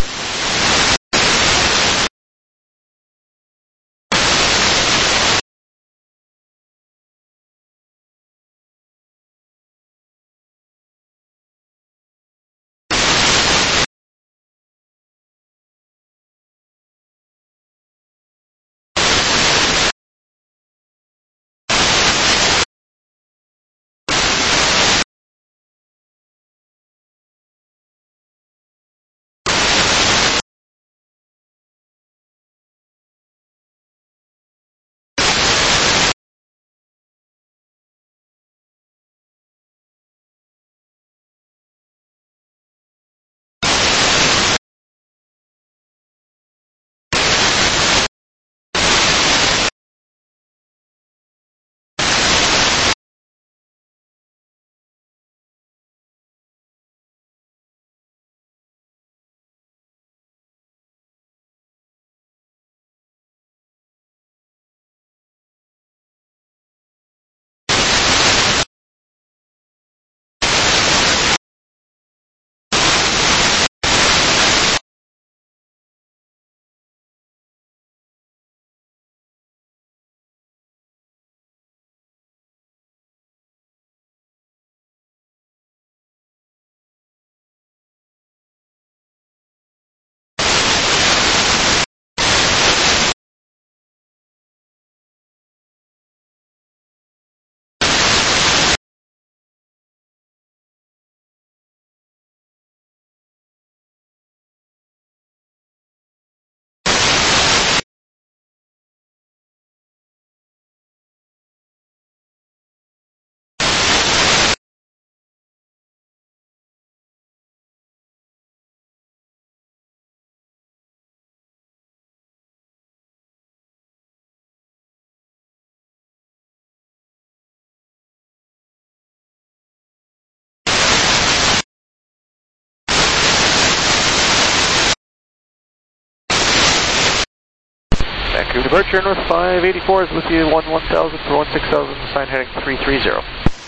[SPEAKER 9] Vancouver departure, North five eighty-four is with you, one one thousand for one six thousand, sign heading three three zero.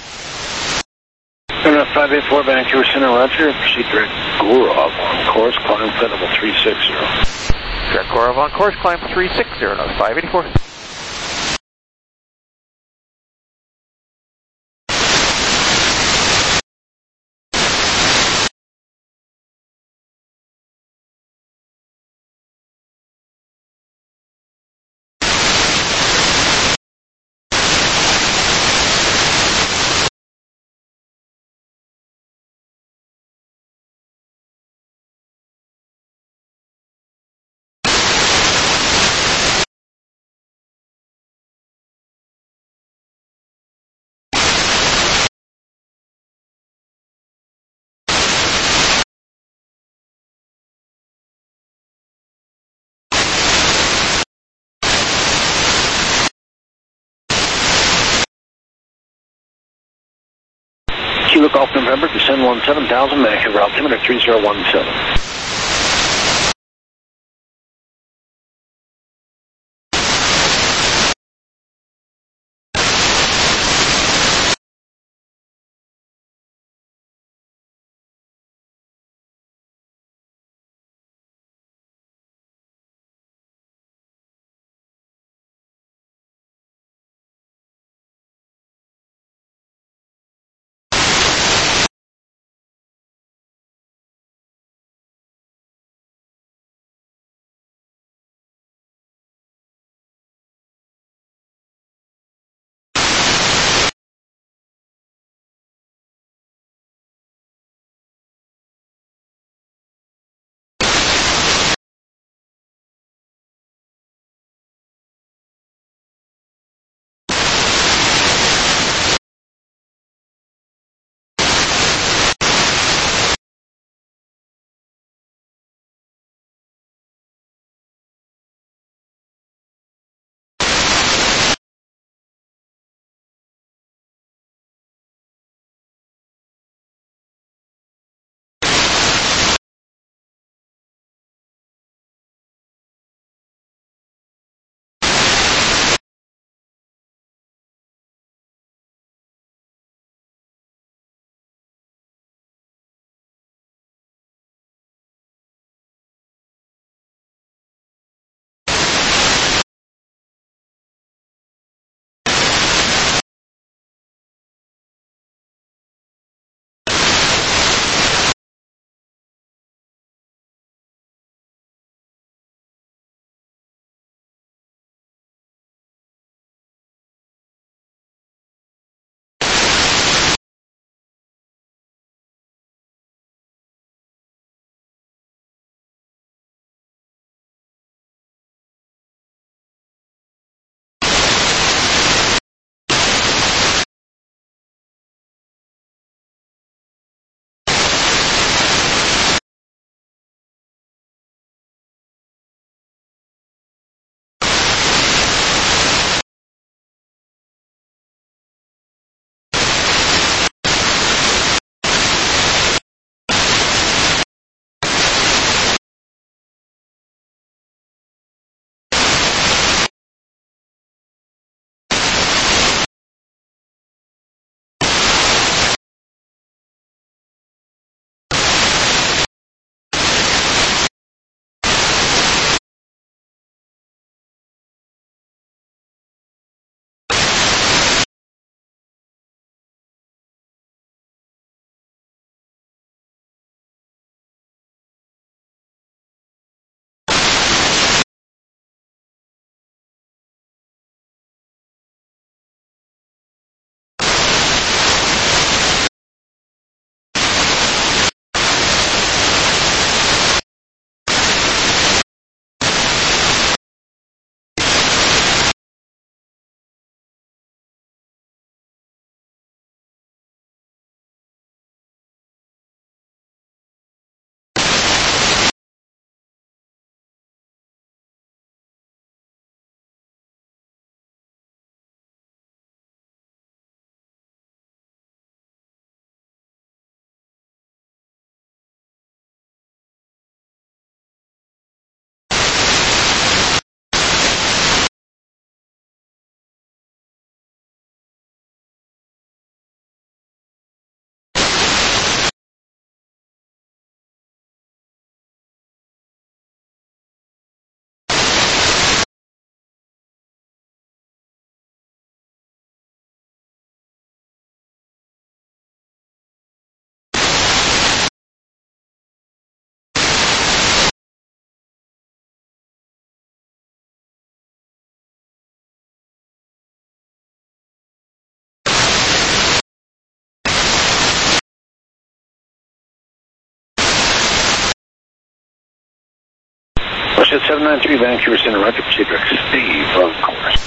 [SPEAKER 1] North five eighty-four, Vancouver Center, roger. Proceed direct Gorov on course, climb flight level three six zero.
[SPEAKER 9] Direct Gorov on course, climb three six zero, North five eighty-four.
[SPEAKER 1] Kilo Golf November, descend one seven thousand, Vancouver altimeter three zero one seven. Russia seven nine three, Vancouver Center, Roger, proceed direct, stay on course.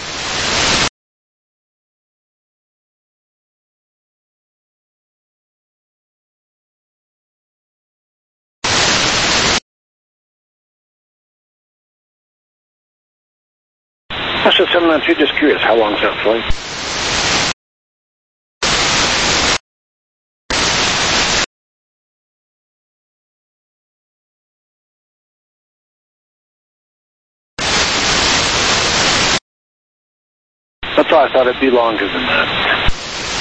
[SPEAKER 1] Russia seven nine three, just curious, how long is that flight? That's why I thought it'd be longer than that.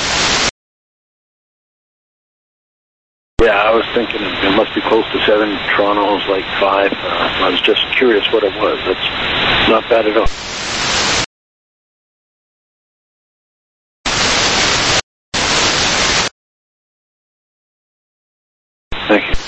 [SPEAKER 1] Yeah, I was thinking it must be close to seven. Toronto's like five. Uh, I was just curious what it was. That's not bad at all. Thank you.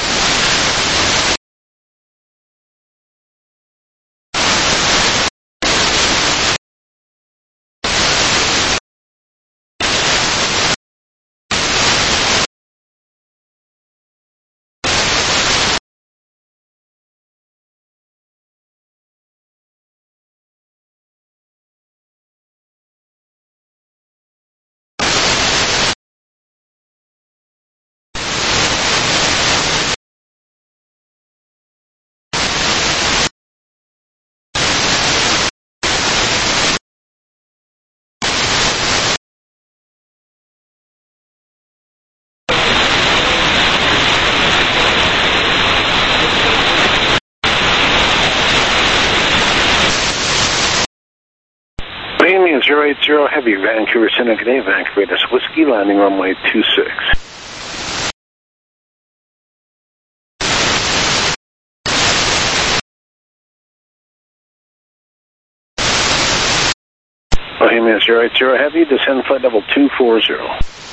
[SPEAKER 1] Bohemian zero eight zero Heavy, Vancouver Center, good day, Vancouver, that's Whiskey, landing runway two six. Bohemian zero eight zero Heavy, descend flight level two four zero.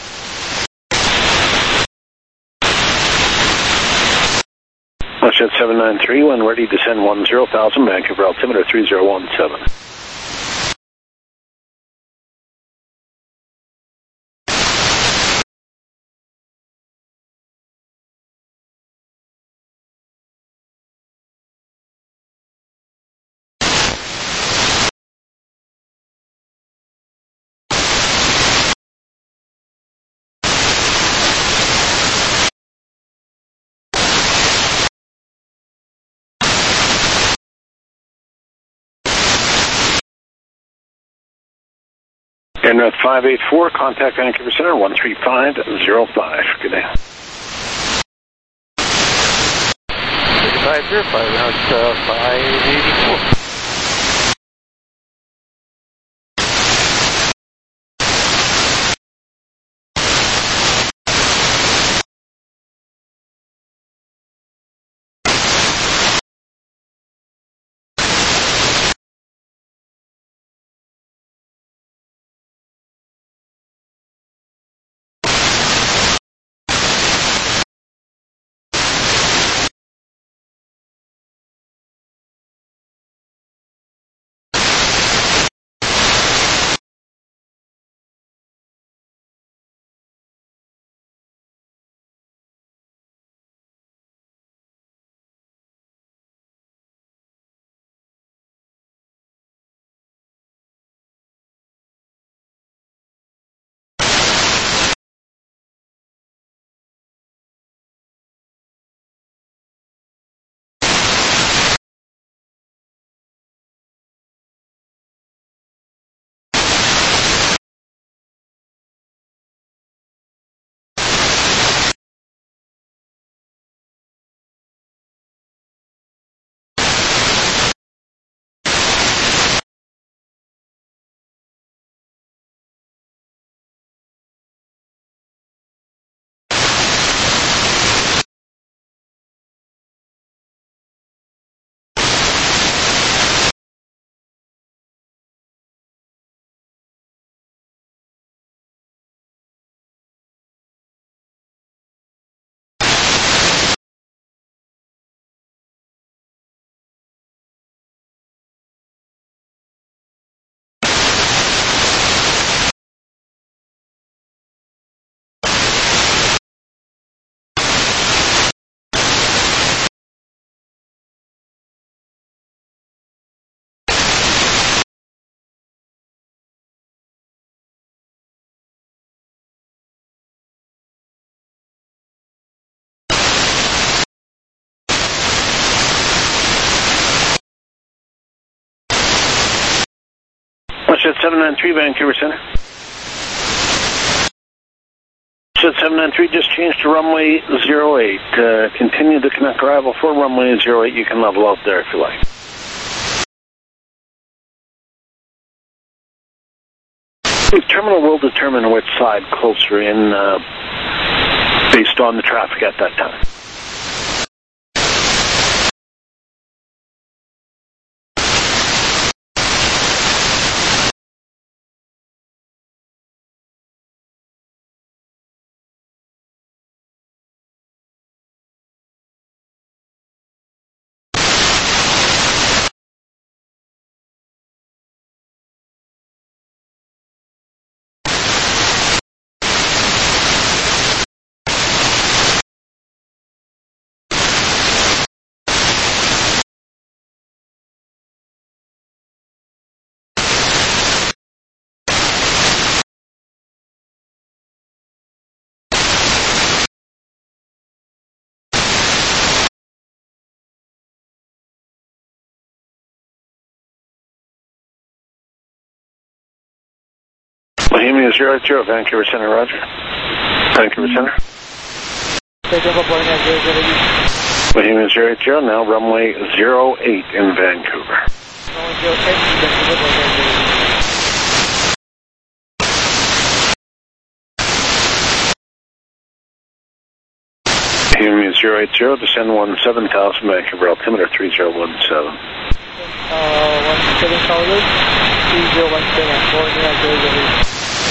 [SPEAKER 1] Russia seven nine three, when ready, descend one zero thousand, Vancouver altimeter three zero one seven. Airnorth five eight four, contact Vancouver Center, one three five zero five. Good day.
[SPEAKER 9] five zero five, now it's uh, five eighty-four.
[SPEAKER 1] Jet seven nine three, Vancouver Center. Jet seven nine three, just changed to runway zero eight. Uh, continue to connect arrival for runway zero eight. You can level out there if you like. The terminal will determine which side closer in uh, based on the traffic at that time. Bohemia zero eight zero, Vancouver Center, roger. Vancouver Center. Bohemia zero eight zero, now runway zero eight in Vancouver. Bohemia zero eight zero, descend one seven thousand, Vancouver, altimeter three zero one seven.
[SPEAKER 11] Uh, one seven thousand, three zero one seven, Bohemia zero zero eight.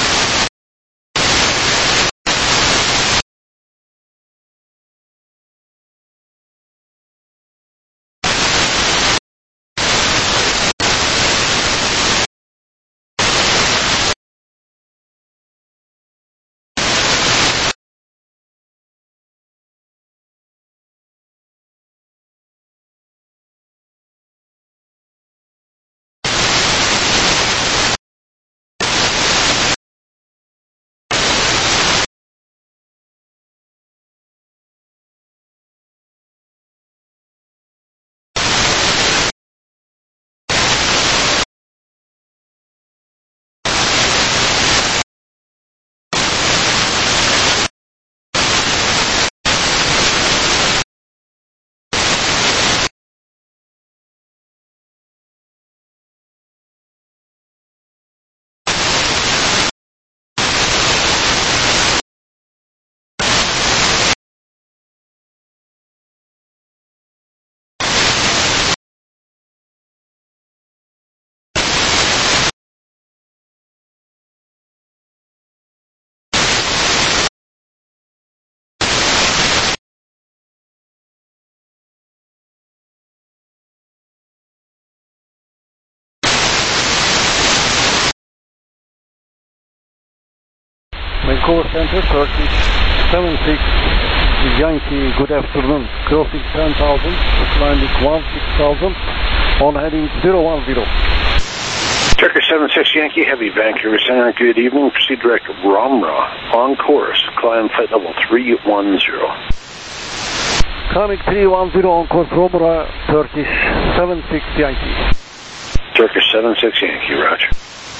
[SPEAKER 12] Vancouver Center, Turkish seven six Yankee, good afternoon. Crossing ten thousand, landing one six thousand, on heading zero one zero.
[SPEAKER 1] Turkish seven six Yankee, heavy, Vancouver Center, good evening. Proceed direct to Romra, on course, climb flight level three one zero.
[SPEAKER 12] Climbing three one zero on course, Romra, Turkish seven six Yankee.
[SPEAKER 1] Turkish seven six Yankee, roger.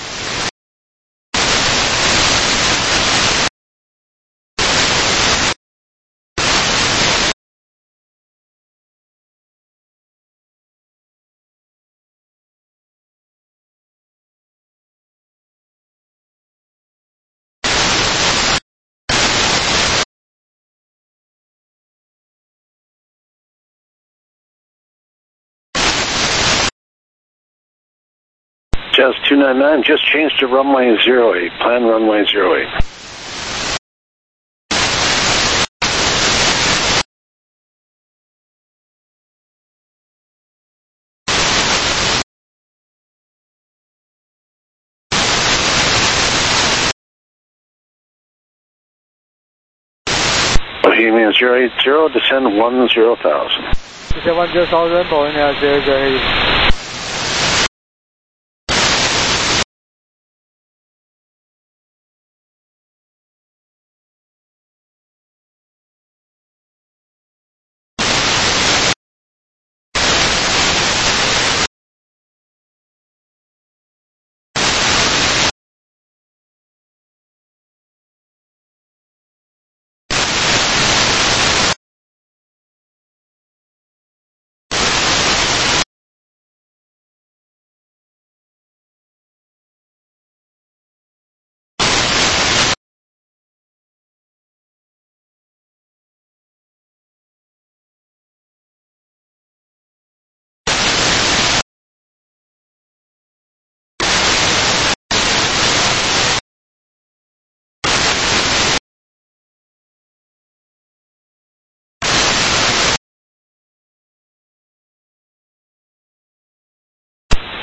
[SPEAKER 1] Jazz two nine nine, just changed to runway zero eight, plan runway zero eight. Bohemia zero eight zero, descend one zero thousand.
[SPEAKER 11] Descend one zero thousand, Bohemia zero zero eight.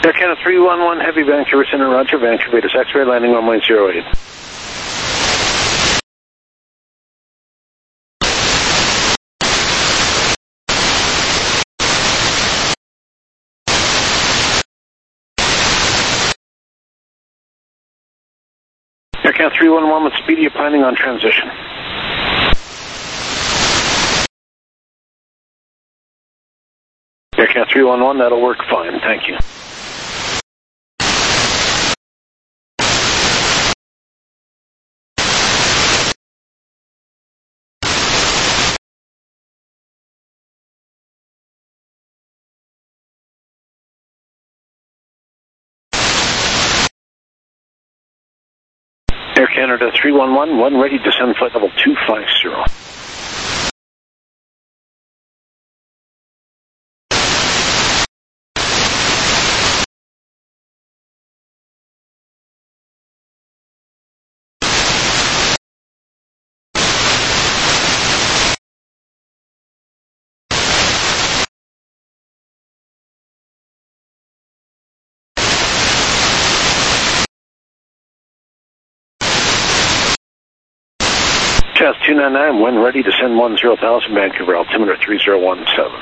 [SPEAKER 1] Air Canada three one one, Heavy Vancouver Center, Roger, Vancouver is X-ray, landing runway zero eight. Air Canada three one one with Speedy, planning on transition. Air Canada three one one, that'll work fine, thank you. Air Canada three one one, one ready, descend flight level two five zero. Jazz two nine nine, when ready, descend one zero thousand, Vancouver, altimeter three zero one seven.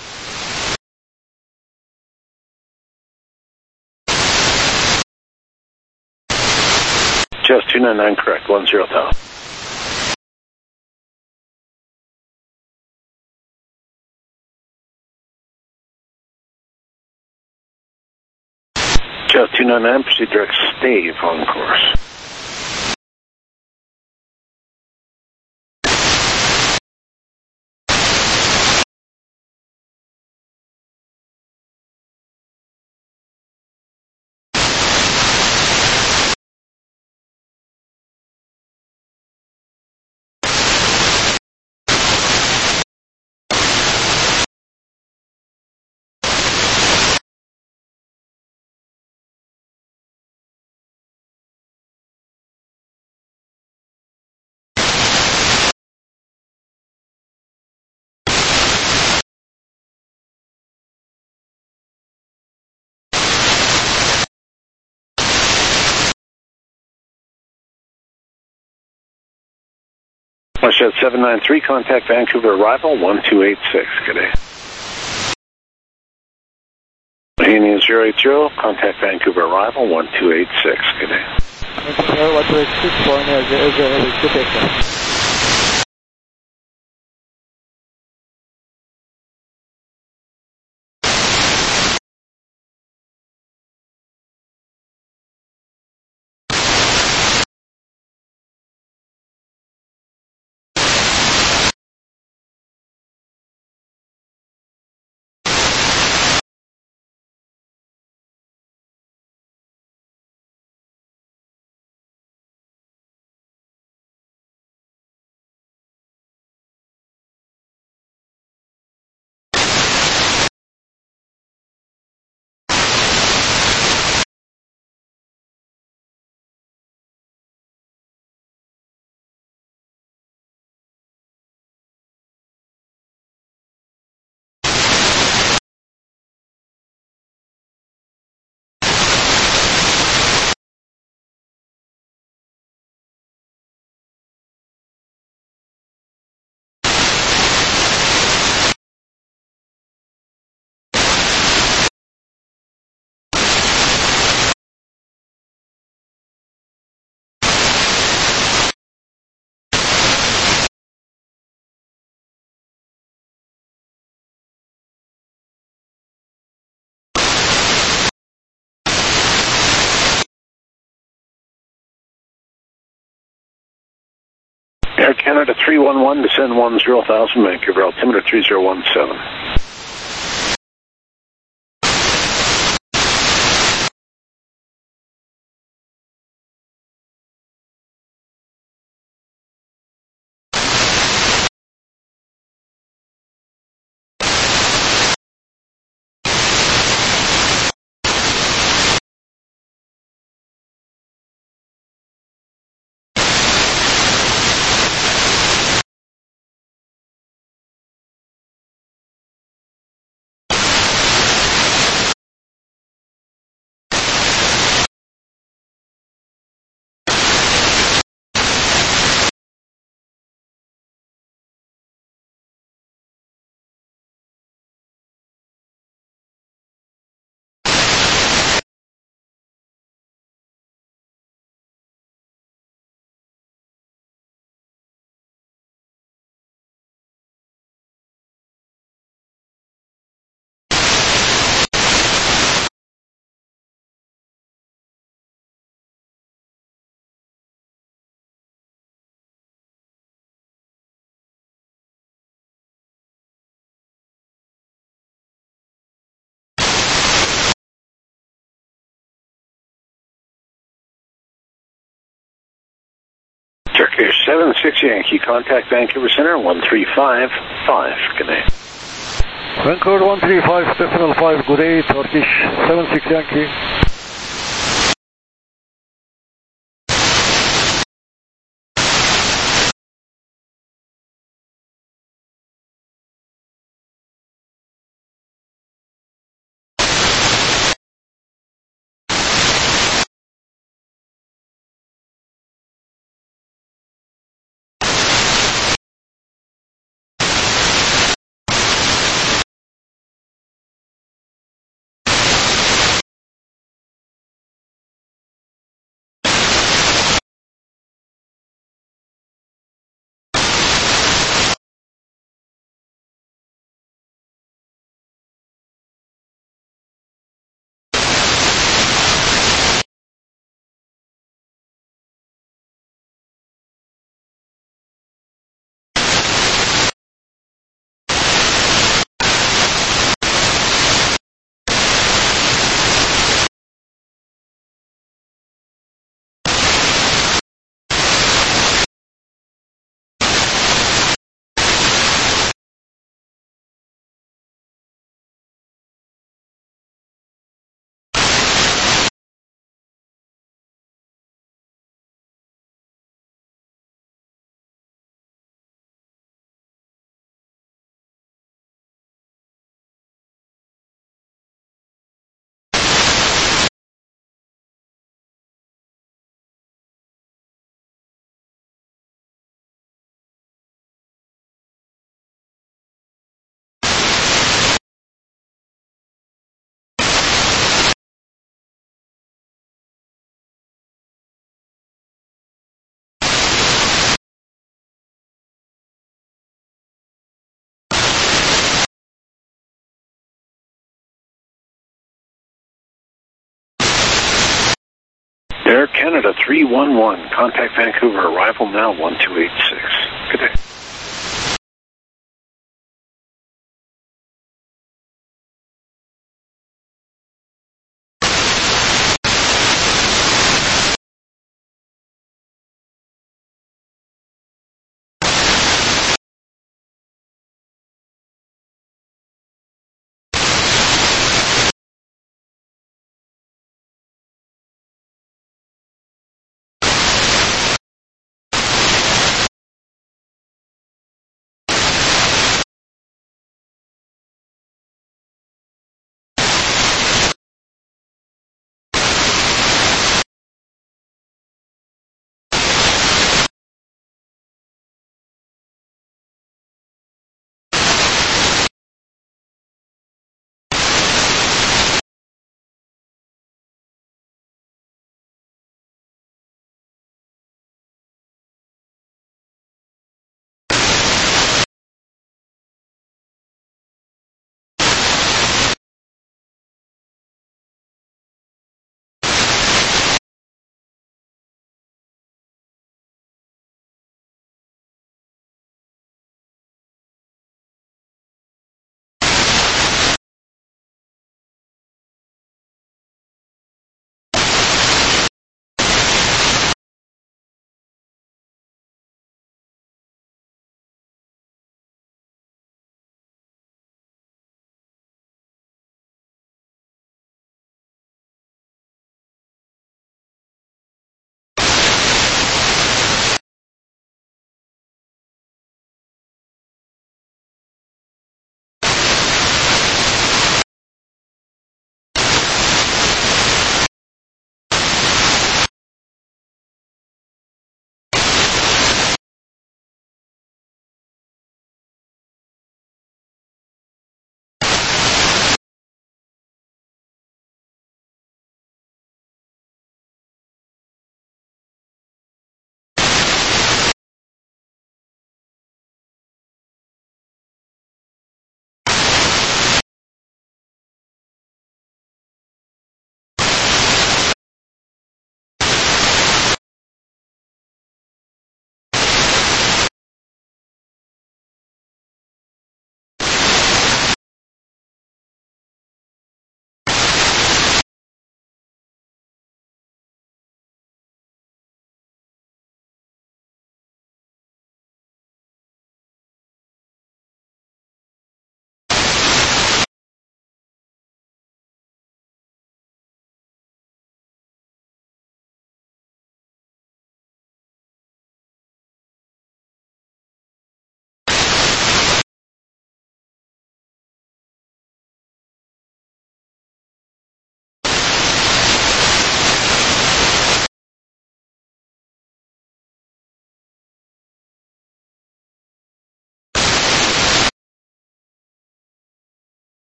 [SPEAKER 1] Jazz two nine nine, correct, one zero thousand. Jazz two nine nine, proceed direct stave on course. Westjet seven nine three, contact Vancouver arrival one two eight six, good day. Bohemian zero eight zero, contact Vancouver arrival one two eight six, good day.
[SPEAKER 11] one two eight six, good day. Air Canada three one one, descend one zero thousand, Vancouver, altimeter three zero one seven.
[SPEAKER 1] Air seven six Yankee, contact Vancouver Center, one three five five. Good day.
[SPEAKER 12] Vancouver one three five, Decimal five, good day, Turkish seven six Yankee.
[SPEAKER 1] Air Canada three one one, contact Vancouver, arrival now one two eight six. Good day.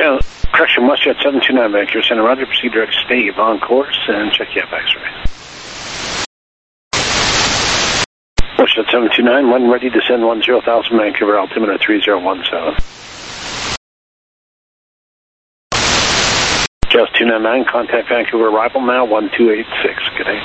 [SPEAKER 1] Channel, correction, WestJet seven two nine, Vancouver Center, roger, proceed direct stave on course, and check the F X-ray. WestJet seven two nine, one ready to send one zero thousand, Vancouver, altimeter three zero one seven. Just two nine nine, contact Vancouver arrival now, one two eight six, good day.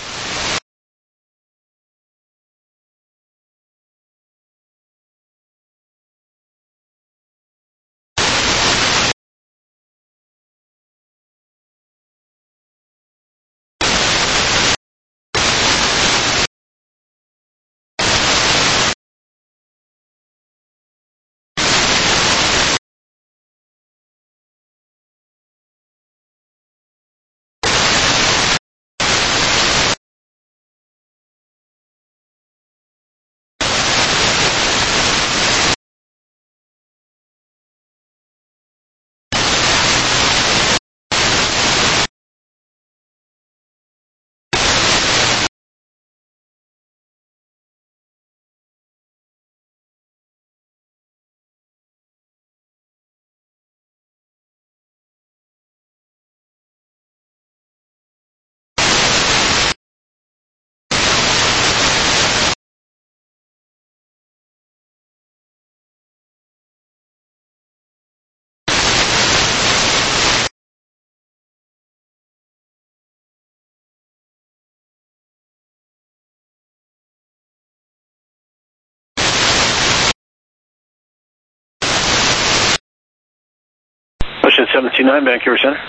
[SPEAKER 1] WestJet seven two nine, Vancouver Center.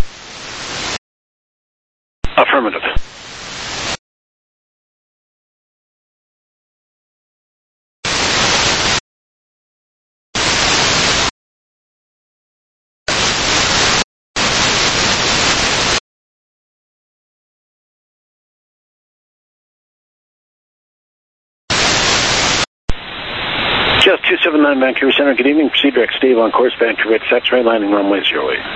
[SPEAKER 1] Affirmative. Just two seven nine, Vancouver Center, good evening, proceed direct stave on course, Vancouver X X-ray, landing runway zero eight.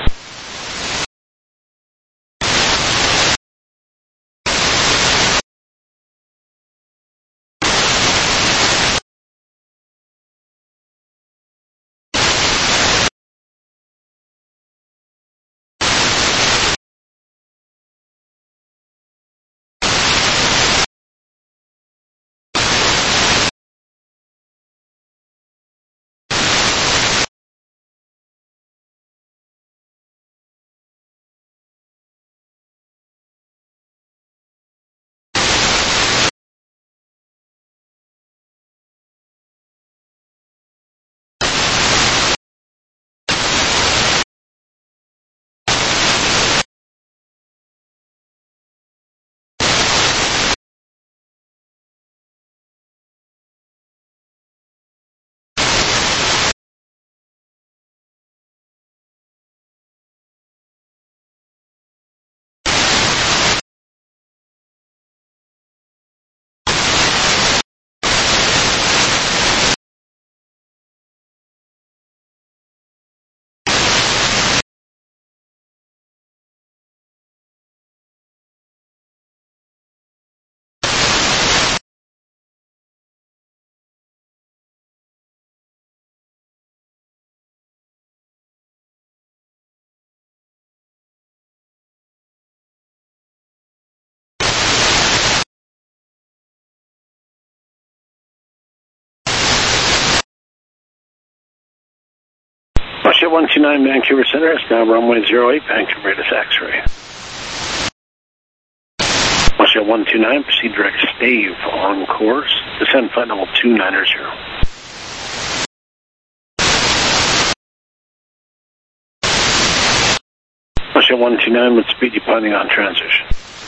[SPEAKER 1] WestJet one two nine, Vancouver Center, it's now runway zero eight, Vancouver Raiders X-ray. WestJet one two nine, proceed direct stave on course, descend flight level two nine zero. WestJet one two nine with speed depending on transition.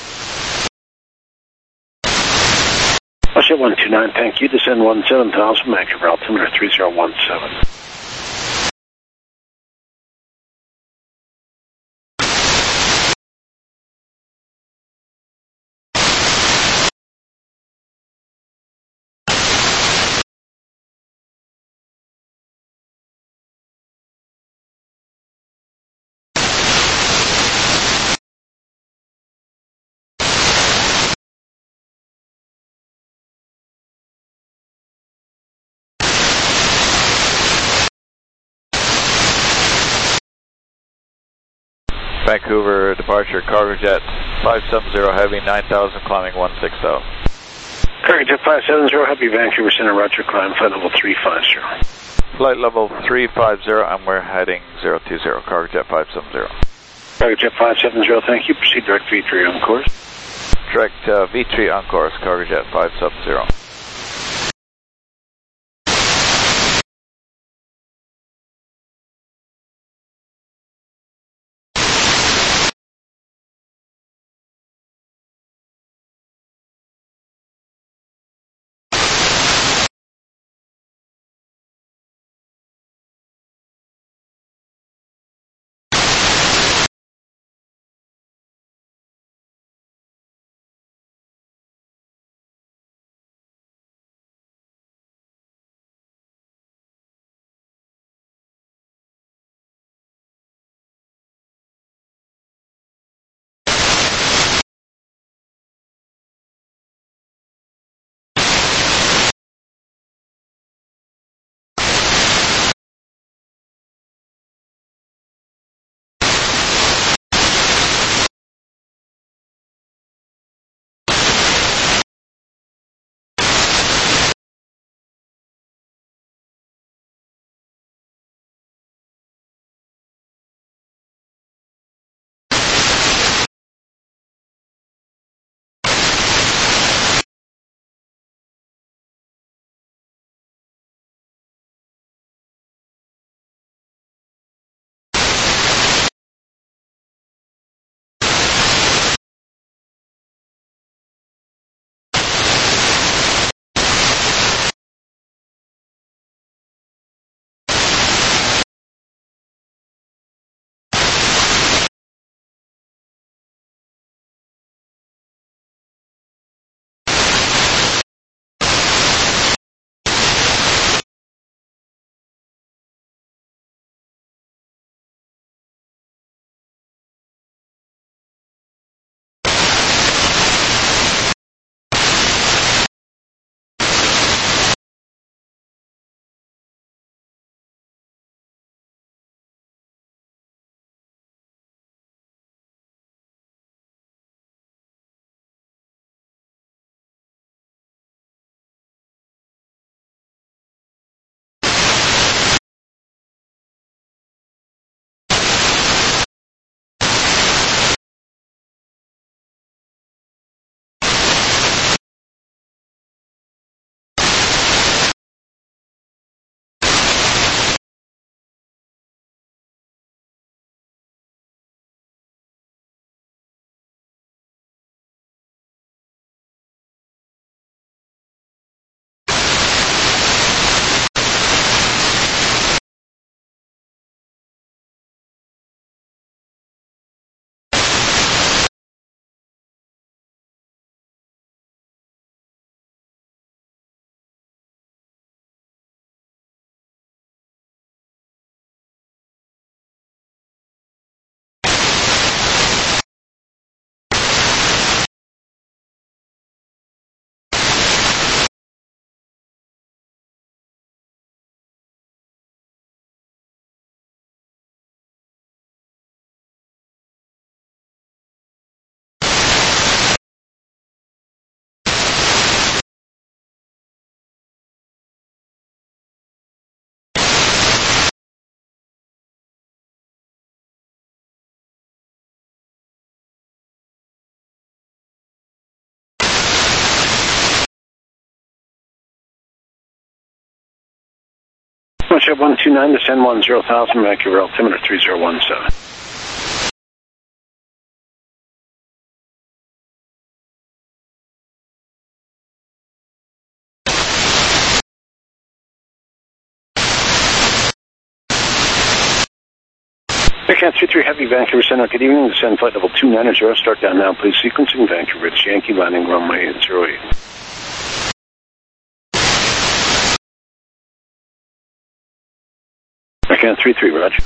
[SPEAKER 1] WestJet one two nine, thank you, descend one seven thousand, Vancouver altimeter three zero one seven.
[SPEAKER 8] Vancouver departure, cargo jet five seven zero heavy, nine thousand, climbing one six zero.
[SPEAKER 1] Cargo jet five seven zero heavy, Vancouver Center, Roger, climb flight level three five zero.
[SPEAKER 8] Flight level three five zero, and we're heading zero two zero, cargo jet five seven zero.
[SPEAKER 1] Cargo jet five seven zero, thank you. Proceed direct V three on course.
[SPEAKER 8] Direct uh, V three on course, cargo jet five seven zero.
[SPEAKER 1] Ship one two nine, descend one zero thousand, Vancouver altimeter three zero one seven. Aircat three three Heavy, Vancouver Center, good evening, descend flight level two nine zero, start down now, please, sequencing Vancouver, it's Yankee landing runway zero eight. Aircat three three, roger.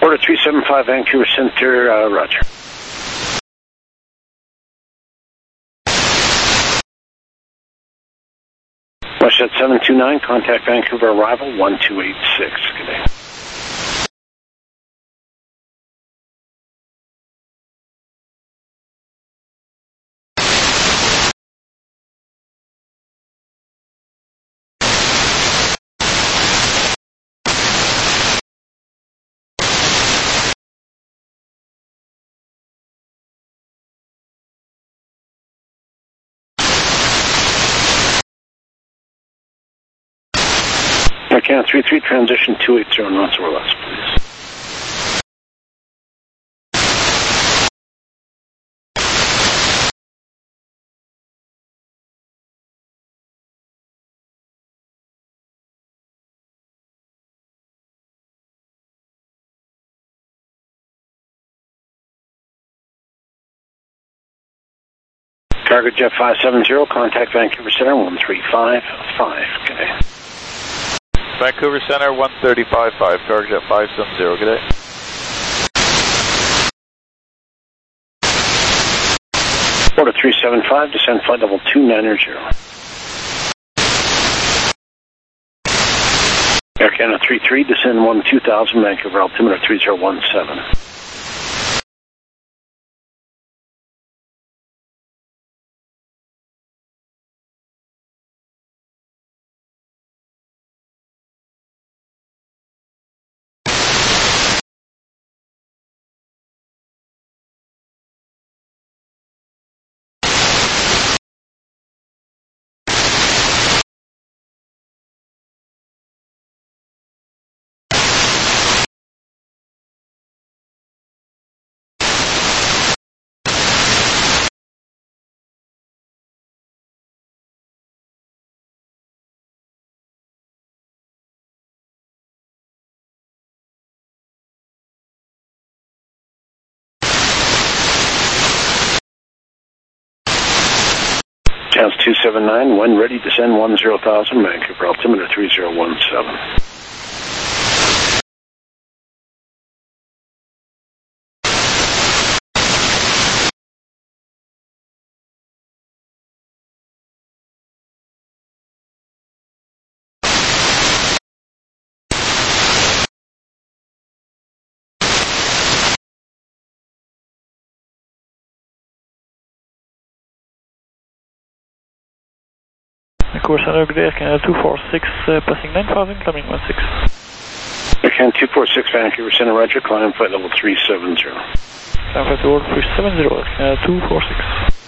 [SPEAKER 1] Order three seven five, Vancouver Center, uh, roger. WestJet seven two nine, contact Vancouver arrival one two eight six. Good day. Can three three, transition two eight zero knots or less, please. Target Jet five seven zero, contact Vancouver Center one three five five. Good day.
[SPEAKER 8] Vancouver Center one three five five, target Jet five seven zero. Good day.
[SPEAKER 1] Order three seven five, descend flight level two nine zero. Air Canada three three, descend one two thousand, Vancouver altimeter three zero one seven. Chance two seven nine, when ready, descend one zero thousand, Vancouver altimeter three zero one seven.
[SPEAKER 11] Vancouver Center, good day, Air Canada two four six, uh, passing nine thousand, climbing one six.
[SPEAKER 1] Air Canada two four six, Vancouver Center, roger, climb flight level three seven zero.
[SPEAKER 11] Climb flight level three seven zero, Air Canada two four six.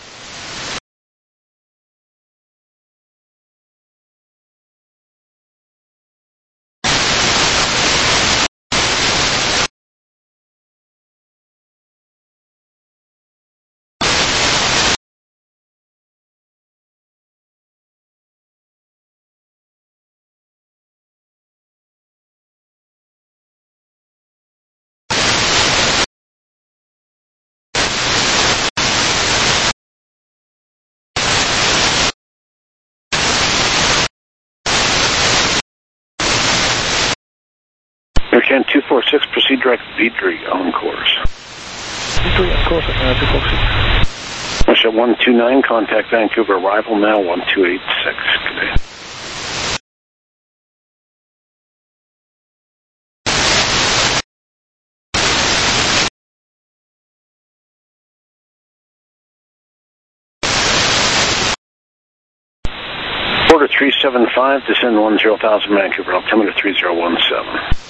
[SPEAKER 1] Air Canada two four six, proceed direct Vidri on course.
[SPEAKER 11] Vidri on course, Air Canada two four six.
[SPEAKER 1] WestJet one two nine, contact Vancouver arrival now one two eight six. Good day. Order three seven five, descend one zero thousand, Vancouver altimeter three zero one seven.